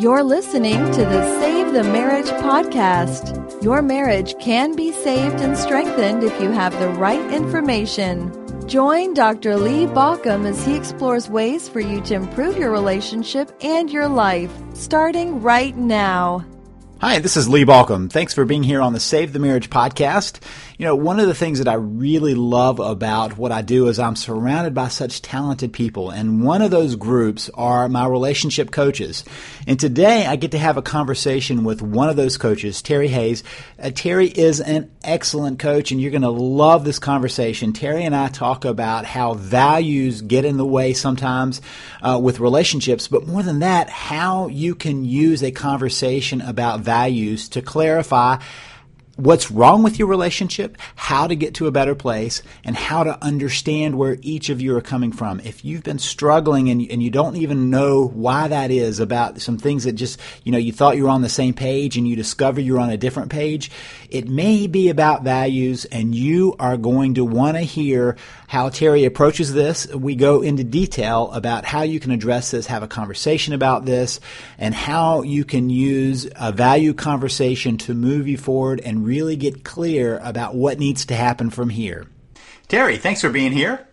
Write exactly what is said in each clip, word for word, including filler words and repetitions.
You're listening to the Save the Marriage podcast. Your marriage can be saved and strengthened if you have the right information. Join Doctor Lee Baucom as he explores ways for you to improve your relationship and your life, starting right now. Hi, this is Lee Baucom. Thanks for being here on the Save the Marriage podcast. You know, one of the things that I really love about what I do is I'm surrounded by such talented people, and one of those groups are my relationship coaches. And today I get to have a conversation with one of those coaches, Terry Hayes. Uh, Terry is an excellent coach, and you're going to love this conversation. Terry and I talk about how values get in the way sometimes uh, with relationships, but more than that, how you can use a conversation about values to clarify what's wrong with your relationship, how to get to a better place, and how to understand where each of you are coming from. If you've been struggling and, and you don't even know why that is, about some things that just, you know, you thought you were on the same page and you discover you're on a different page, it may be about values, and you are going to want to hear how Terry approaches this. We go into detail about how you can address this, have a conversation about this, and how you can use a value conversation to move you forward and really get clear about what needs to happen from here. Terry, thanks for being here.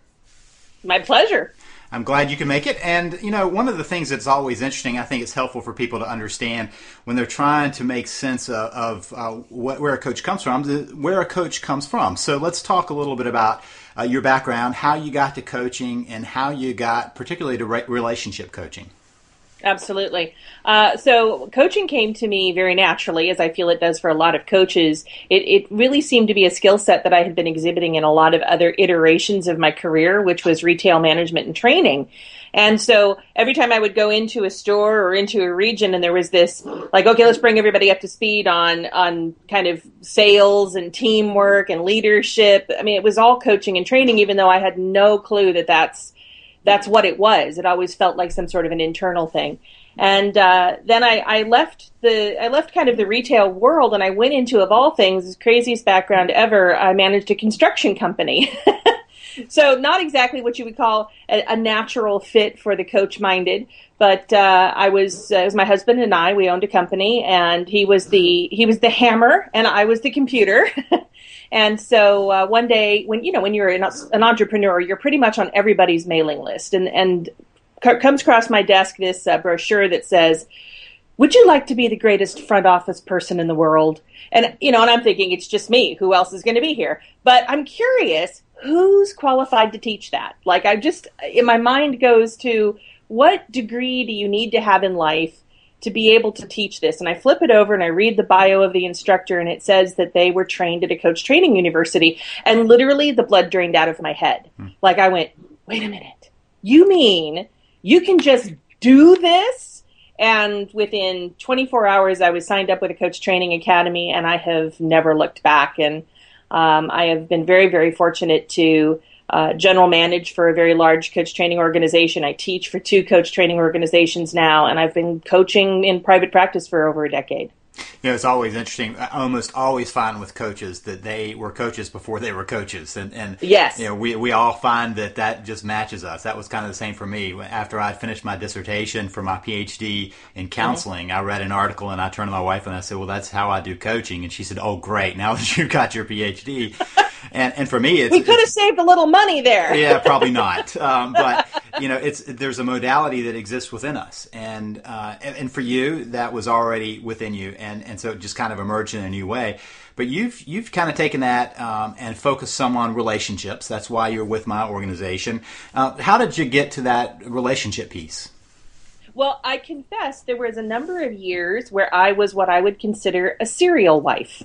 My pleasure. I'm glad you can make it. And, you know, one of the things that's always interesting, I think it's helpful for people to understand when they're trying to make sense of, of uh, what, where a coach comes from, where a coach comes from. So let's talk a little bit about uh, your background, how you got to coaching, and how you got particularly to re- relationship coaching. Absolutely. Uh, so coaching came to me very naturally, as I feel it does for a lot of coaches. It, it really seemed to be a skill set that I had been exhibiting in a lot of other iterations of my career, which was retail management and training. And so every time I would go into a store or into a region and there was this, like, okay, let's bring everybody up to speed on, on kind of sales and teamwork and leadership. I mean, it was all coaching and training, even though I had no clue that that's That's what it was. It always felt like some sort of an internal thing. And uh, then I, I left the I left kind of the retail world, and I went into, of all things, the craziest background ever. I managed a construction company. So not exactly what you would call a, a natural fit for the coach-minded, but uh, I was uh, it was my husband and I. We owned a company, and he was the he was the hammer, and I was the computer. And so uh, one day, when you know, when you're an, an entrepreneur, you're pretty much on everybody's mailing list. And and c- comes across my desk this uh, brochure that says, "Would you like to be the greatest front office person in the world?" And you know, and I'm thinking, it's just me. Who else is going to be here? But I'm curious, who's qualified to teach that? Like, I just, in my mind goes to, what degree do you need to have in life to be able to teach this? And I flip it over and I read the bio of the instructor, and it says that they were trained at a coach training university. And literally the blood drained out of my head. Mm. Like, I went, wait a minute. You mean you can just do this? And within twenty-four hours, I was signed up with a coach training academy, and I have never looked back. And um, I have been very, very fortunate to Uh, general manage for a very large coach training organization. I teach for two coach training organizations now, and I've been coaching in private practice for over a decade. You know, it's always interesting. I almost always find with coaches that they were coaches before they were coaches. And, and yes. you know, we, we all find that that just matches us. That was kind of the same for me. After I finished my dissertation for my P H D in counseling, mm-hmm. I read an article and I turned to my wife and I said, well, that's how I do coaching. And she said, oh, great. Now that you got your P H D. And and for me, it's, we could have saved a little money there. Yeah, probably not. Um, but you know, it's there's a modality that exists within us, and uh, and, and for you, that was already within you, and, and so it just kind of emerged in a new way. But you've you've kind of taken that um, and focused some on relationships. That's why you're with my organization. Uh, how did you get to that relationship piece? Well, I confess there was a number of years where I was what I would consider a serial wife.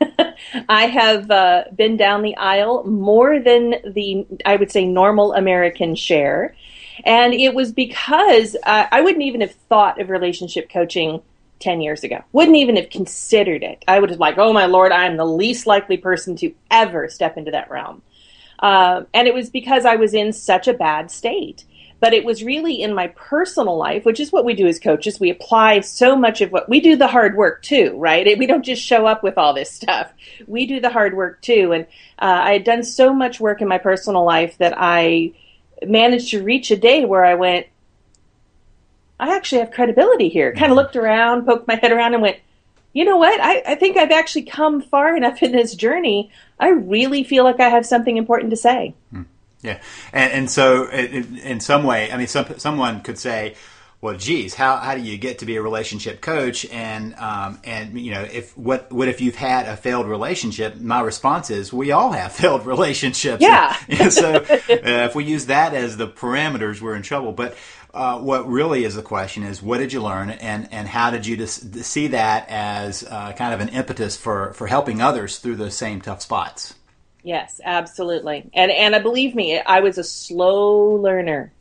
I have uh, been down the aisle more than the, I would say, normal American share. And it was because uh, I wouldn't even have thought of relationship coaching ten years ago. Wouldn't even have considered it. I would have like, oh my Lord, I am the least likely person to ever step into that realm. Uh, and it was because I was in such a bad state. But it was really in my personal life, which is what we do as coaches. We apply so much of what we do, the hard work too, right? We don't just show up with all this stuff. We do the hard work too. And uh, I had done so much work in my personal life that I managed to reach a day where I went, I actually have credibility here. Kind of looked around, poked my head around and went, you know what? I, I think I've actually come far enough in this journey. I really feel like I have something important to say. Yeah. And, and so in, in some way, I mean, some, someone could say, well, geez, how, how do you get to be a relationship coach? And, um, and, you know, if, what, what if you've had a failed relationship? My response is we all have failed relationships. Yeah. And so uh, if we use that as the parameters, we're in trouble. But, uh, what really is the question is, what did you learn? And, and how did you just see that as, uh, kind of an impetus for, for helping others through those same tough spots? Yes, absolutely. And, and uh, believe me, I was a slow learner.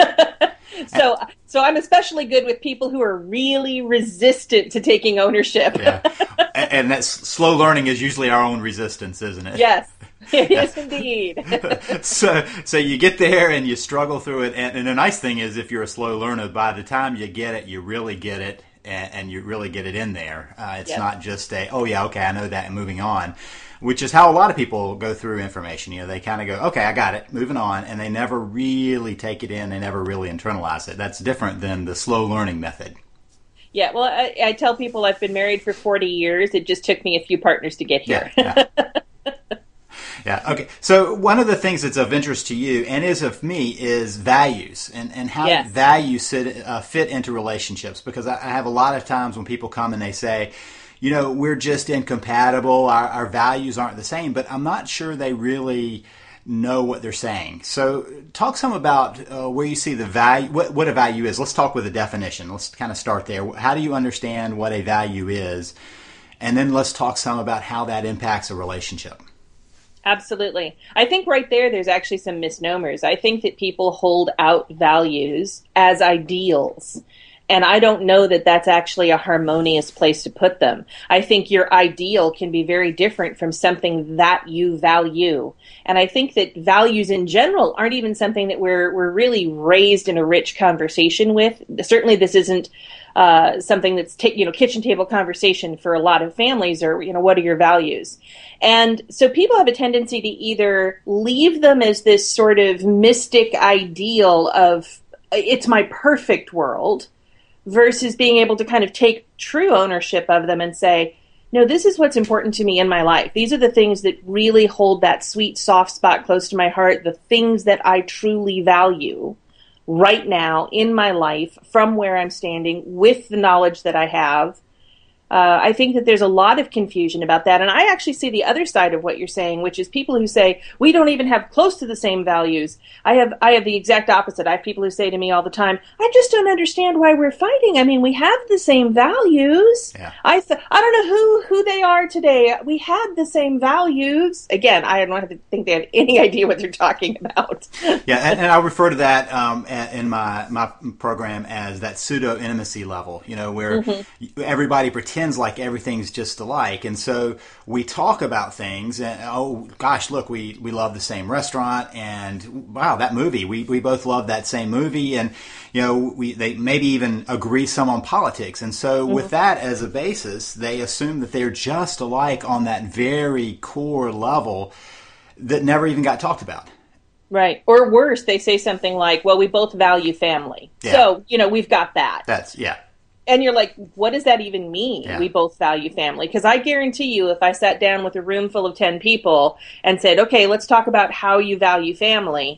So, so I'm especially good with people who are really resistant to taking ownership. Yeah, and, and that's slow learning is usually our own resistance, isn't it? Yes, it is indeed. so, so you get there and you struggle through it, and, and the nice thing is, if you're a slow learner, by the time you get it, you really get it, and, and you really get it in there. Uh, it's yes. not just a, oh yeah, okay, I know that, and moving on. Which is how a lot of people go through information. You know, they kind of go, okay, I got it, moving on, and they never really take it in. They never really internalize it. That's different than the slow learning method. Yeah, well, I, I tell people I've been married for forty years. It just took me a few partners to get here. Yeah, yeah. Yeah, okay. So one of the things that's of interest to you and is of me is values and, and how yes. values sit, uh, fit into relationships. Because I, I have a lot of times when people come and they say, you know, we're just incompatible, our, our values aren't the same, but I'm not sure they really know what they're saying. So talk some about uh, where you see the value, what, what a value is. Let's talk with a definition. Let's kind of start there. How do you understand what a value is? And then let's talk some about how that impacts a relationship. Absolutely. I think right there, there's actually some misnomers. I think that people hold out values as ideals. And I don't know that that's actually a harmonious place to put them. I think your ideal can be very different from something that you value. And I think that values in general aren't even something that we're we're really raised in a rich conversation with. Certainly this isn't uh, something that's, ta- you know, kitchen table conversation for a lot of families, or, you know, what are your values? And so people have a tendency to either leave them as this sort of mystic ideal of it's my perfect world, versus being able to kind of take true ownership of them and say, no, this is what's important to me in my life. These are the things that really hold that sweet, soft spot close to my heart, the things that I truly value right now in my life from where I'm standing with the knowledge that I have. Uh, I think that there's a lot of confusion about that. And I actually see the other side of what you're saying, which is people who say, we don't even have close to the same values. I have I have the exact opposite. I have people who say to me all the time, I just don't understand why we're fighting. I mean, we have the same values. Yeah. I th- I don't know who, who they are today. We had the same values. Again, I don't have to think they have any idea what they're talking about. Yeah, and, and I refer to that um, in my, my program as that pseudo-intimacy level, you know, where mm-hmm. everybody pretends like everything's just alike. And so we talk about things and, oh gosh, look, we, we love the same restaurant, and wow, that movie, we, we both love that same movie. And, you know, we, they maybe even agree some on politics. And so mm-hmm. with that as a basis, they assume that they're just alike on that very core level that never even got talked about. Right. Or worse, they say something like, well, we both value family. Yeah. So, you know, we've got that. That's, yeah. And you're like, what does that even mean? Yeah. We both value family. Because I guarantee you, if I sat down with a room full of ten people and said, okay, let's talk about how you value family,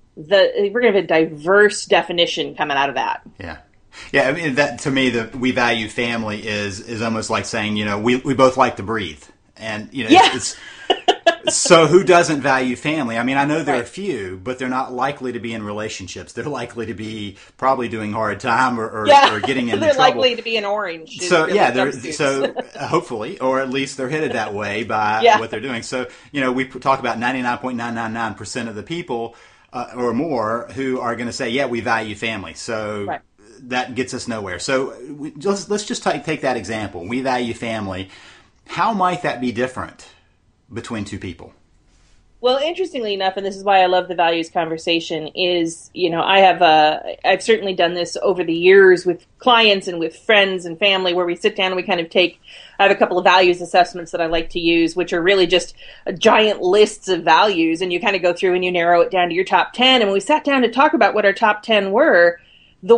the we're going to have a diverse definition coming out of that. Yeah. Yeah, I mean, that to me, the we value family is is almost like saying, you know, we, we both like to breathe. And, you know, yeah. it's, it's so who doesn't value family? I mean, I know there right. are a few, but they're not likely to be in relationships. They're likely to be probably doing hard time or, or, yeah. or getting into they're trouble. They're likely to be an orange. So, yeah, they're, so hopefully, or at least they're headed that way by yeah. what they're doing. So, you know, we talk about ninety-nine point nine nine nine percent of the people uh, or more who are going to say, yeah, we value family. So right. that gets us nowhere. So we, let's, let's just take, take that example. We value family. How might that be different between two people? Well, interestingly enough, and this is why I love the values conversation, is, you know, I have, uh, I've certainly done this over the years with clients and with friends and family, where we sit down and we kind of take, I have a couple of values assessments that I like to use, which are really just giant lists of values. And you kind of go through and you narrow it down to your top ten. And when we sat down to talk about what our top ten were, The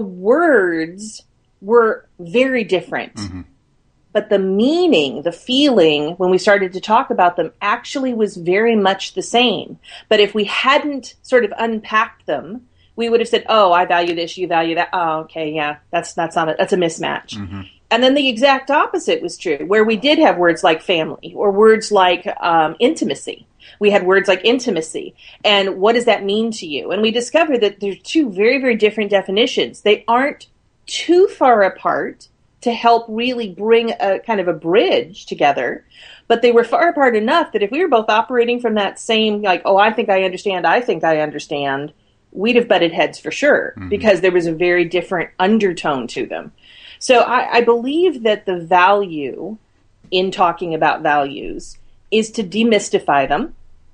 words were very different. Mm-hmm. But the meaning, the feeling, when we started to talk about them, actually was very much the same. But if we hadn't sort of unpacked them, we would have said, oh, I value this, you value that. Oh, okay, yeah, that's that's not a, that's a mismatch. Mm-hmm. And then the exact opposite was true, where we did have words like family or words like um, intimacy. We had words like intimacy. And what does that mean to you? And we discovered that they're two very, very different definitions. They aren't too far apart to help really bring a kind of a bridge together. But they were far apart enough that if we were both operating from that same, like, oh, I think I understand, I think I understand, we'd have butted heads for sure, mm-hmm. because there was a very different undertone to them. So I, I believe that the value in talking about values is to demystify them,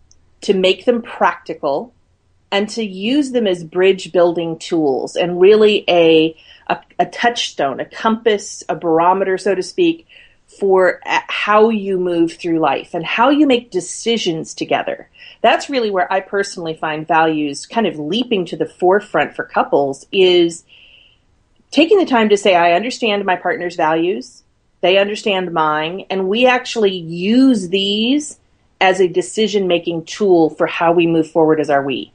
to make them practical, and to use them as bridge building tools and really a, a, a touchstone, a compass, a barometer, so to speak, for how you move through life and how you make decisions together. That's really where I personally find values kind of leaping to the forefront for couples, is taking the time to say, I understand my partner's values, they understand mine, and we actually use these as a decision-making tool for how we move forward as our we.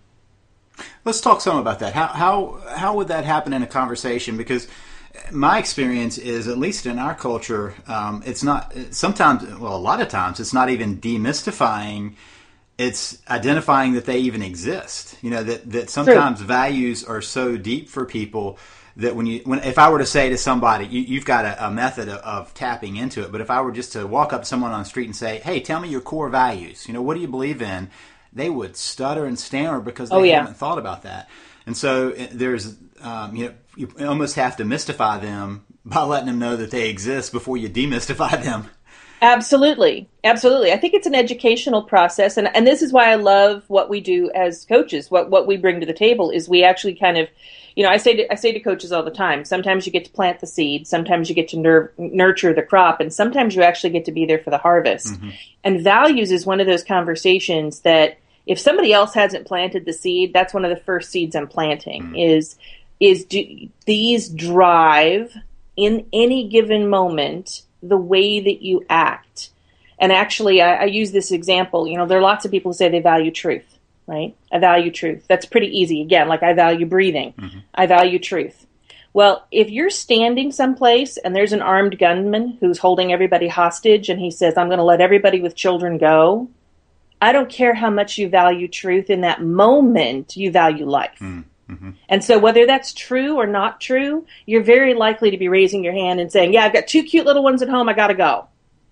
Let's talk some about that. How how how would that happen in a conversation? Because my experience is, at least in our culture, um, it's not, sometimes, well, a lot of times, it's not even demystifying, it's identifying that they even exist. You know, that, that sometimes True. Values are so deep for people that when you, when if I were to say to somebody, you, you've got a, a method of, of tapping into it, but if I were just to walk up to someone on the street and say, hey, tell me your core values, you know, what do you believe in? They would stutter and stammer because they oh, yeah. haven't thought about that. And so there's, um, you know, you almost have to mystify them by letting them know that they exist before you demystify them. Absolutely. Absolutely. I think it's an educational process. And, and this is why I love what we do as coaches. What, what we bring to the table is we actually kind of, you know, I say to, I say to coaches all the time, sometimes you get to plant the seed, sometimes you get to nur- nurture the crop, and sometimes you actually get to be there for the harvest. Mm-hmm. And values is one of those conversations that if somebody else hasn't planted the seed, that's one of the first seeds I'm planting, mm-hmm. is, is do these drive in any given moment the way that you act. And actually, I, I use this example, you know, there are lots of people who say they value truth, right? I value truth. That's pretty easy. Again, like I value breathing. Mm-hmm. I value truth. Well, if you're standing someplace and there's an armed gunman who's holding everybody hostage and he says, I'm going to let everybody with children go, I don't care how much you value truth. In that moment, you value life. Mm-hmm. And so whether that's true or not true, you're very likely to be raising your hand and saying, yeah, I've got two cute little ones at home, I got to go.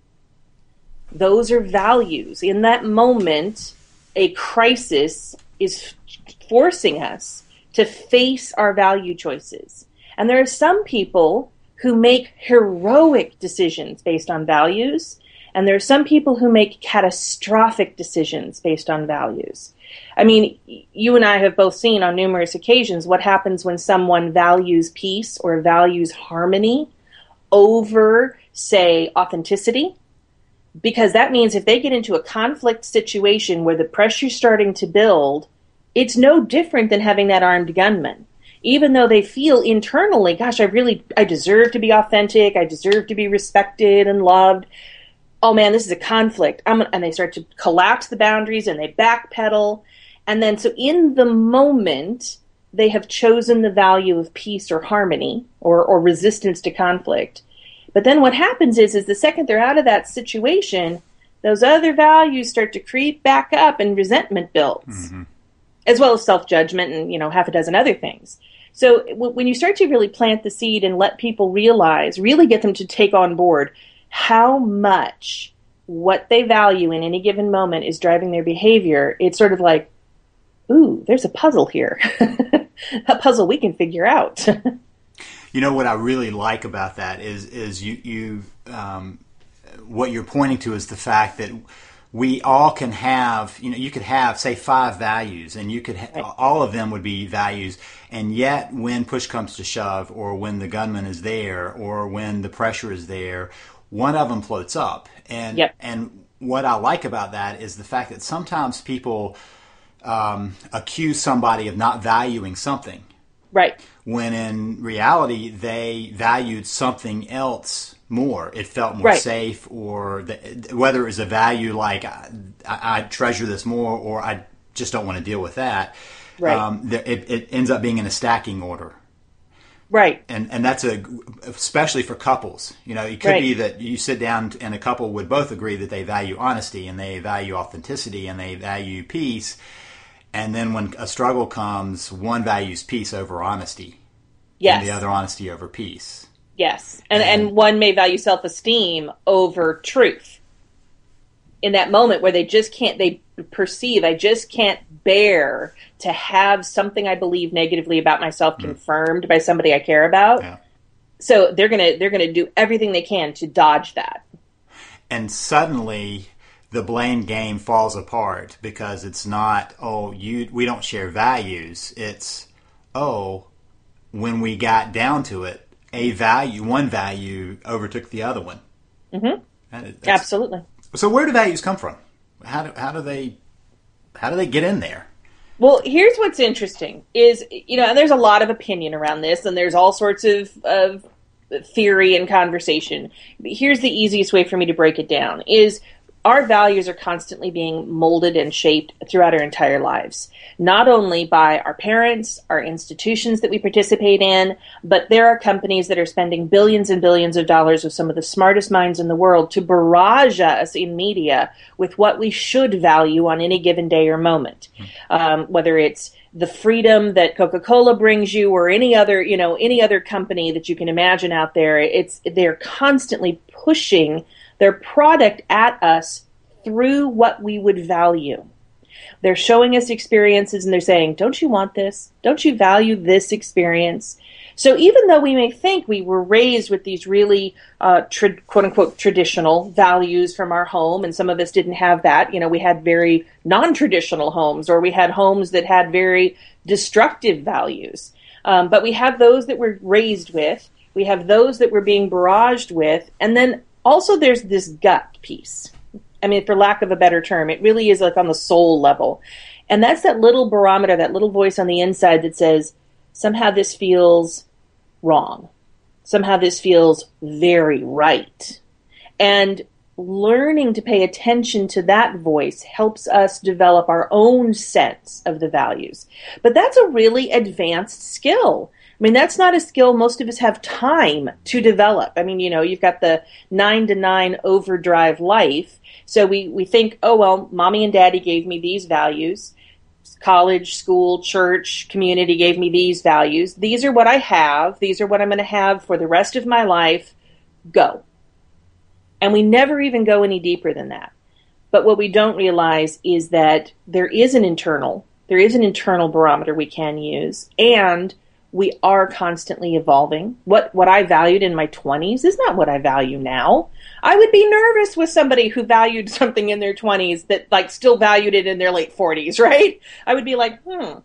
Those are values. In that moment, a crisis is forcing us to face our value choices. And there are some people who make heroic decisions based on values, and there are some people who make catastrophic decisions based on values. I mean, you and I have both seen on numerous occasions what happens when someone values peace or values harmony over, say, authenticity. Because that means if they get into a conflict situation where the pressure's starting to build, it's no different than having that armed gunman. Even though they feel internally, gosh, I really, I deserve to be authentic, I deserve to be respected and loved. Oh man, this is a conflict. I'm, and they start to collapse the boundaries and they backpedal. And then so in the moment, they have chosen the value of peace or harmony or, or resistance to conflict. But then what happens is, is the second they're out of that situation, those other values start to creep back up and resentment builds, mm-hmm. as well as self-judgment and, you know, half a dozen other things. So w- when you start to really plant the seed and let people realize, really get them to take on board how much what they value in any given moment is driving their behavior, it's sort of like, ooh, there's a puzzle here, a puzzle we can figure out. You know what I really like about that is is you you um, what you're pointing to is the fact that we all can have, you know, you could have, say, five values, and you could ha- right. all of them would be values, and yet when push comes to shove, or when the gunman is there, or when the pressure is there, one of them floats up. And yep. and what I like about that is the fact that sometimes people um, accuse somebody of not valuing something. Right. When in reality, they valued something else more. It felt more right. safe, or the, whether it was a value like I, I, I treasure this more, or I just don't want to deal with that. Right. Um, the, it, it ends up being in a stacking order. Right. And and that's a especially for couples. You know, it could right. be that you sit down and a couple would both agree that they value honesty and they value authenticity and they value peace. And then when a struggle comes, one values peace over honesty. Yes. And the other honesty over peace. Yes. And, and and one may value self-esteem over truth. In that moment where they just can't, they perceive, I just can't bear to have something I believe negatively about myself confirmed mm. by somebody I care about. Yeah. So they're going to, they're going to do everything they can to dodge that. And suddenly the blame game falls apart because it's not, oh, you, we don't share values. It's, oh, when we got down to it, a value, one value overtook the other one. Mm-hmm. Absolutely. So where do values come from? How do, how do they, how do they get in there? Well, here's what's interesting is, you know, and there's a lot of opinion around this, and there's all sorts of, of theory and conversation. But here's the easiest way for me to break it down is our values are constantly being molded and shaped throughout our entire lives, not only by our parents, our institutions that we participate in, but there are companies that are spending billions and billions of dollars with some of the smartest minds in the world to barrage us in media with what we should value on any given day or moment, um, whether it's the freedom that Coca-Cola brings you or any other, you know, any other company that you can imagine out there. It's they're constantly pushing their product at us through what we would value. They're showing us experiences and they're saying, don't you want this? Don't you value this experience? So even though we may think we were raised with these really uh, tra- quote unquote traditional values from our home, and some of us didn't have that, you know, we had very non-traditional homes, or we had homes that had very destructive values. Um, but we have those that we're raised with. We have those that we're being barraged with. And then also there's this gut piece. I mean, for lack of a better term, it really is like on the soul level. And that's that little barometer, that little voice on the inside that says, somehow this feels wrong. Somehow this feels very right. And learning to pay attention to that voice helps us develop our own sense of the values. But that's a really advanced skill. I mean, that's not a skill most of us have time to develop. I mean, you know, you've got the nine to nine overdrive life. So we, we think, oh, well, mommy and daddy gave me these values. College, school, church, community gave me these values. These are what I have. These are what I'm going to have for the rest of my life. Go. And we never even go any deeper than that. But what we don't realize is that there is an internal, there is an internal barometer we can use, and we are constantly evolving. What what I valued in my twenties is not what I value now. I would be nervous with somebody who valued something in their twenties that like still valued it in their late forties, right? I would be like, hmm.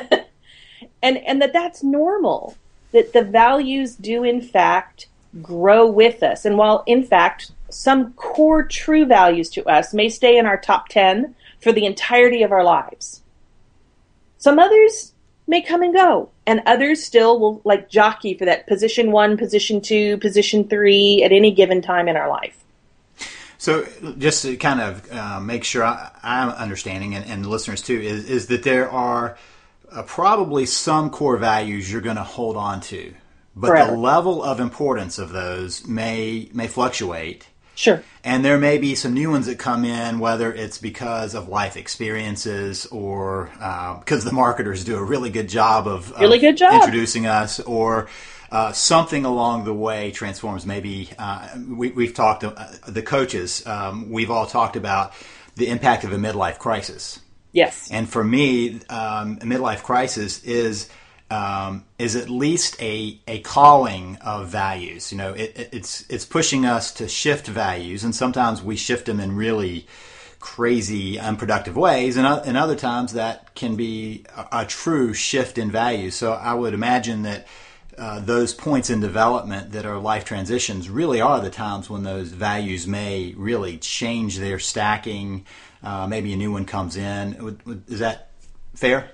and and that that's normal. That the values do in fact grow with us. And while in fact some core true values to us may stay in our top ten for the entirety of our lives, some others may come and go, and others still will like jockey for that position one, position two, position three at any given time in our life. So just to kind of uh, make sure I, I'm understanding, and, and listeners too, is, is that there are uh, probably some core values you're going to hold on to, but Forever. The level of importance of those may may fluctuate. Sure. And there may be some new ones that come in, whether it's because of life experiences or uh, because the marketers do a really good job of, really of good job. introducing us, or uh, something along the way transforms. Maybe uh, we, we've talked, uh, the coaches, um, we've all talked about the impact of a midlife crisis. Yes. And for me, um, a midlife crisis is... Um, is at least a, a calling of values. You know, it, it, it's it's pushing us to shift values, and sometimes we shift them in really crazy, unproductive ways, and, uh, and other times that can be a, a true shift in values. So I would imagine that uh, those points in development that are life transitions really are the times when those values may really change their stacking. Uh, maybe a new one comes in. Is that fair?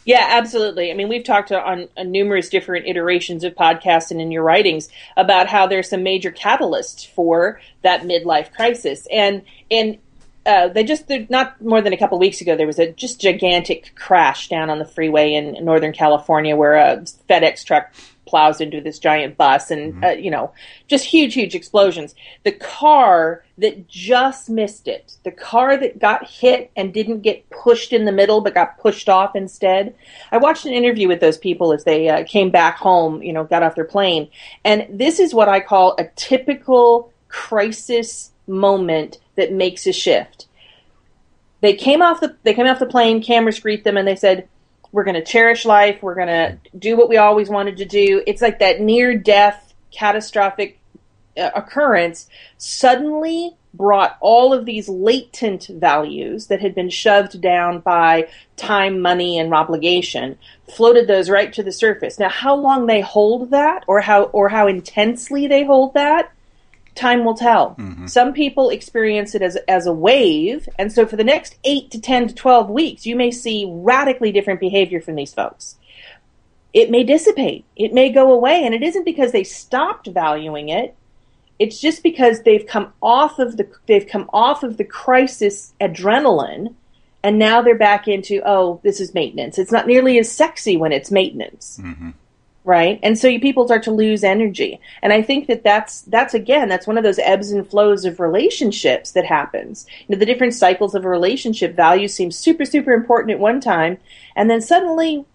Yeah, absolutely. I mean, we've talked on, on numerous different iterations of podcasts and in your writings about how there's some major catalysts for that midlife crisis. And and uh, they just, not more than a couple of weeks ago, there was a just gigantic crash down on the freeway in, in Northern California where a FedEx truck plows into this giant bus and, mm-hmm. uh, you know, just huge, huge explosions. The car that just missed it, the car that got hit and didn't get pushed in the middle but got pushed off instead. I watched an interview with those people as they uh, came back home, you know, got off their plane. And this is what I call a typical crisis moment that makes a shift. They came off the, they came off the plane, cameras greet them, and they said, we're going to cherish life. We're going to do what we always wanted to do. It's like that near-death, catastrophic uh, occurrence suddenly brought all of these latent values that had been shoved down by time, money, and obligation, floated those right to the surface. Now, how long they hold that, or how or how intensely they hold that, time will tell. Mm-hmm. Some people experience it as as a wave, and so for the next eight to ten to twelve weeks, you may see radically different behavior from these folks. It may dissipate. It may go away, and it isn't because they stopped valuing it. It's just because they've come off of the they've come off of the crisis adrenaline, and now they're back into, oh, this is maintenance. It's not nearly as sexy when it's maintenance. Mm-hmm. Right? And so you, people start to lose energy. And I think that that's, that's again, that's one of those ebbs and flows of relationships that happens. You know, the different cycles of a relationship, values seem super, super important at one time. And then suddenly,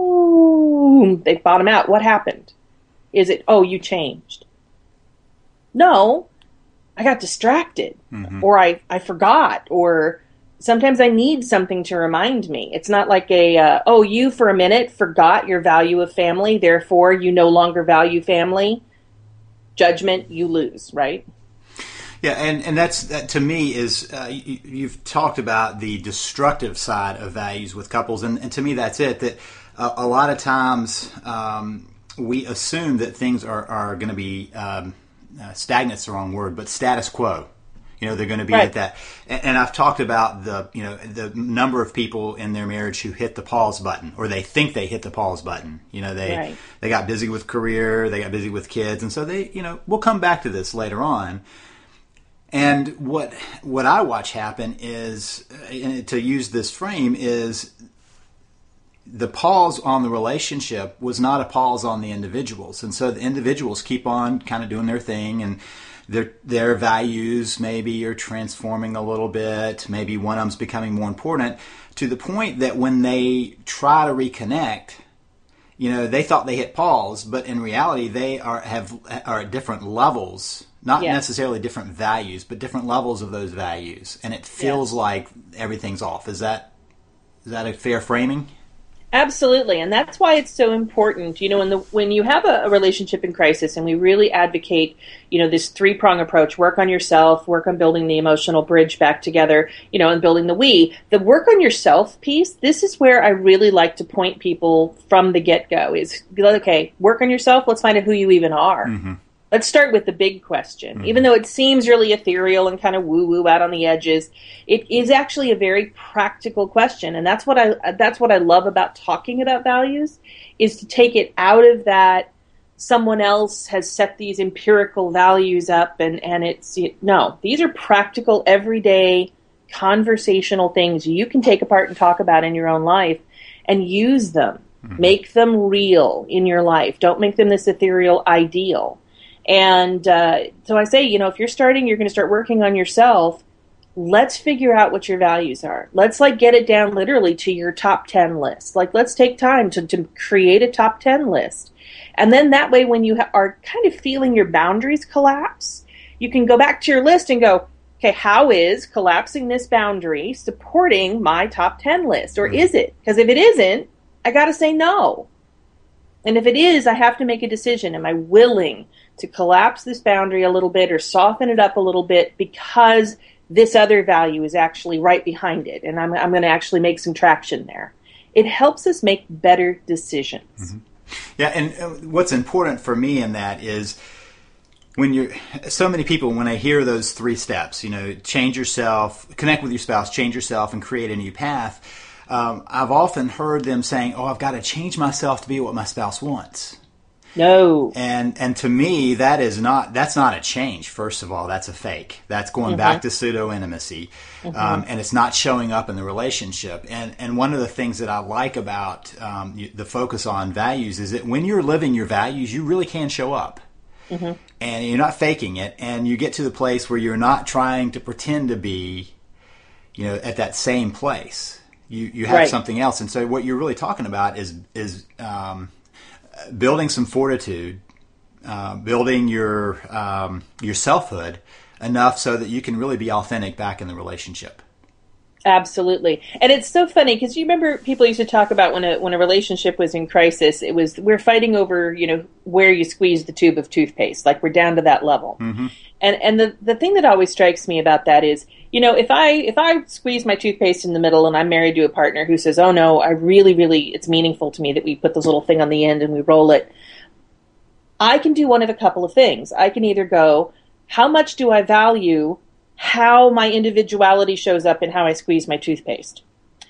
woo, they bottom out. What happened? Is it, oh, you changed? No, I got distracted. Mm-hmm. Or I, I forgot. Or sometimes I need something to remind me. It's not like a, uh, oh, you for a minute forgot your value of family, therefore you no longer value family. Judgment, you lose, right? Yeah, and, and that's, that to me is, uh, you, you've talked about the destructive side of values with couples, and, and to me that's it, that uh, a lot of times um, we assume that things are, are going to be, um, uh, stagnant's the wrong word, but status quo. You know, they're going to be right at that. And, and I've talked about the, you know, the number of people in their marriage who hit the pause button, or they think they hit the pause button. You know, they, right. they got busy with career, they got busy with kids. And so they, you know, we'll come back to this later on. And what, what I watch happen is, to use this frame, is the pause on the relationship was not a pause on the individuals. And so the individuals keep on kind of doing their thing, and Their their values maybe are transforming a little bit. Maybe one of them's becoming more important, to the point that when they try to reconnect, you know, they thought they hit pause, but in reality they are have are at different levels, not yeah. necessarily different values, but different levels of those values, and it feels yeah. like everything's off. Is that is that a fair framing? Absolutely, and that's why it's so important. You know, when the when you have a, a relationship in crisis, and we really advocate, you know, this three-prong approach: work on yourself, work on building the emotional bridge back together, you know, and building the we. The work on yourself piece, this is where I really like to point people from the get-go, is, okay, work on yourself, let's find out who you even are. Mm-hmm. Let's start with the big question. Mm-hmm. Even though it seems really ethereal and kind of woo-woo out on the edges, it is actually a very practical question. And that's what I that's what I love about talking about values, is to take it out of that someone else has set these empirical values up, and, and it's, no, these are practical, everyday, conversational things you can take apart and talk about in your own life and use them. Mm-hmm. Make them real in your life. Don't make them this ethereal ideal. And uh, so I say, you know, if you're starting, you're going to start working on yourself. Let's figure out what your values are. Let's like get it down literally to your top ten list. Like, let's take time to, to create a top ten list. And then that way, when you ha- are kind of feeling your boundaries collapse, you can go back to your list and go, okay, how is collapsing this boundary supporting my top ten list? Or is it? Because if it isn't, I got to say no. And if it is, I have to make a decision. Am I willing to collapse this boundary a little bit or soften it up a little bit because this other value is actually right behind it, and I'm, I'm going to actually make some traction there? It helps us make better decisions. Mm-hmm. Yeah, and what's important for me in that is when you're, so many people, when I hear those three steps, you know, change yourself, connect with your spouse, change yourself, and create a new path, um, I've often heard them saying, oh, I've got to change myself to be what my spouse wants. No. And and to me, that is not that's not a change. First of all, that's a fake. That's going mm-hmm. back to pseudo intimacy, mm-hmm. um, and it's not showing up in the relationship. And and one of the things that I like about um, the focus on values is that when you're living your values, you really can show up, mm-hmm. and you're not faking it. And you get to the place where you're not trying to pretend to be, you know, at that same place. You you have right. something else. And so what you're really talking about is is um, building some fortitude, uh, building your um, your selfhood enough so that you can really be authentic back in the relationship. Absolutely. And it's so funny because you remember people used to talk about when a when a relationship was in crisis, it was we're fighting over, you know, where you squeeze the tube of toothpaste. Like we're down to that level. Mm-hmm. And and the, the thing that always strikes me about that is, you know, if I if I squeeze my toothpaste in the middle and I'm married to a partner who says, oh no, I really, really, it's meaningful to me that we put this little thing on the end and we roll it. I can do one of a couple of things. I can either go, how much do I value how my individuality shows up in how I squeeze my toothpaste?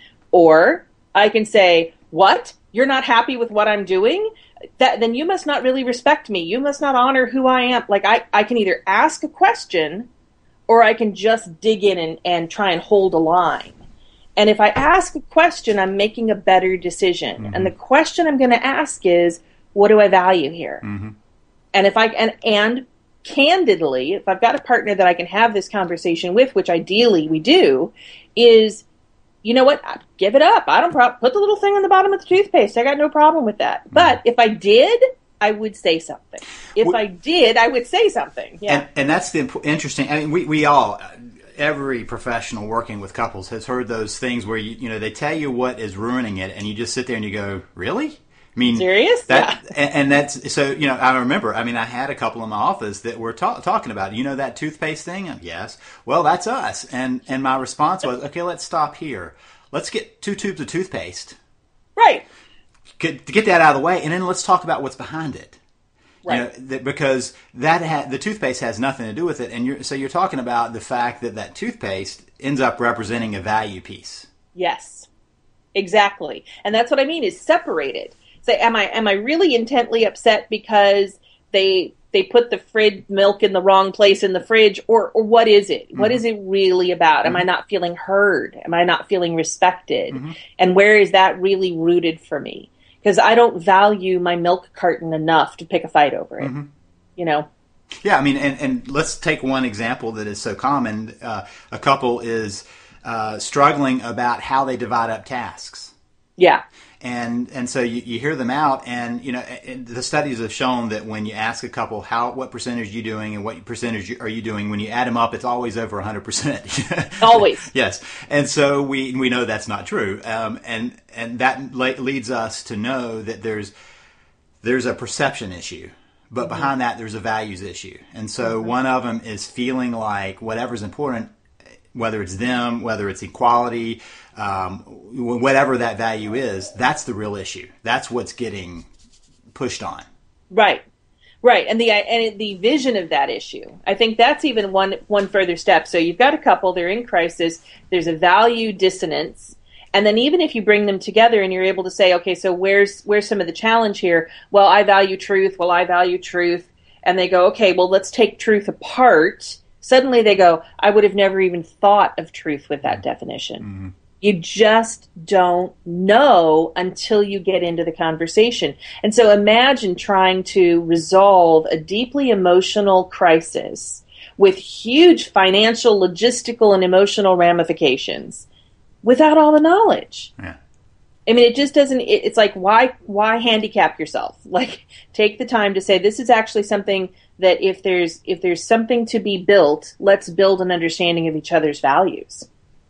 Or I can say, what? You're not happy with what I'm doing? That then you must not really respect me. You must not honor who I am. Like I, I can either ask a question or I can just dig in and, and try and hold a line. And if I ask a question, I'm making a better decision. Mm-hmm. And the question I'm going to ask is, what do I value here? Mm-hmm. And if I and and candidly, if I've got a partner that I can have this conversation with, which ideally we do, is, you know what, give it up. I don't pro- put the little thing on the bottom of the toothpaste. I got no problem with that. Mm-hmm. But if I did, I would say something. If well, I did, I would say something. Yeah, and, and that's the imp- interesting. I mean, we we all. Every professional working with couples has heard those things where you you know they tell you what is ruining it, and you just sit there and you go, really? I mean, serious? That, yeah. and, and that's so. You know, I remember. I mean, I had a couple in my office that were ta- talking about. You know that toothpaste thing? Yes. Well, that's us. And and my response was, okay, let's stop here. Let's get two tubes of toothpaste. Right. Get, to get that out of the way, and then let's talk about what's behind it. Right. You know, that, because that ha- the toothpaste has nothing to do with it, and you're, so you're talking about the fact that that toothpaste ends up representing a value piece. Yes. Exactly. And that's what I mean is separated. Say, am I am I really intently upset because they they put the fridge milk in the wrong place in the fridge, or or what is it? Mm-hmm. What is it really about? Mm-hmm. Am I not feeling heard? Am I not feeling respected? Mm-hmm. And where is that really rooted for me? Because I don't value my milk carton enough to pick a fight over it. Mm-hmm. You know. Yeah, I mean, and, and let's take one example that is so common. Uh, a couple is uh, struggling about how they divide up tasks. Yeah. And and so you, you hear them out, and you know the studies have shown that when you ask a couple how what percentage are you doing and what percentage are you doing, when you add them up, it's always over one hundred percent. Always. Yes. And so we we know that's not true, um, and and that le- leads us to know that there's there's a perception issue, but mm-hmm. behind that there's a values issue, and so mm-hmm. one of them is feeling like whatever's important, whether it's them, whether it's equality, um, whatever that value is, that's the real issue. That's what's getting pushed on. Right, right, and the and the vision of that issue. I think that's even one one further step. So you've got a couple; they're in crisis. There's a value dissonance, and then even if you bring them together and you're able to say, okay, so where's where's some of the challenge here? Well, I value truth. Well, I value truth, and they go, okay, well, let's take truth apart. Suddenly they go, I would have never even thought of truth with that definition. Mm-hmm. You just don't know until you get into the conversation. And so imagine trying to resolve a deeply emotional crisis with huge financial, logistical, and emotional ramifications without all the knowledge. Yeah. I mean, it just doesn't, it, it's like, why, why handicap yourself? Like, take the time to say, this is actually something that if there's, if there's something to be built, let's build an understanding of each other's values.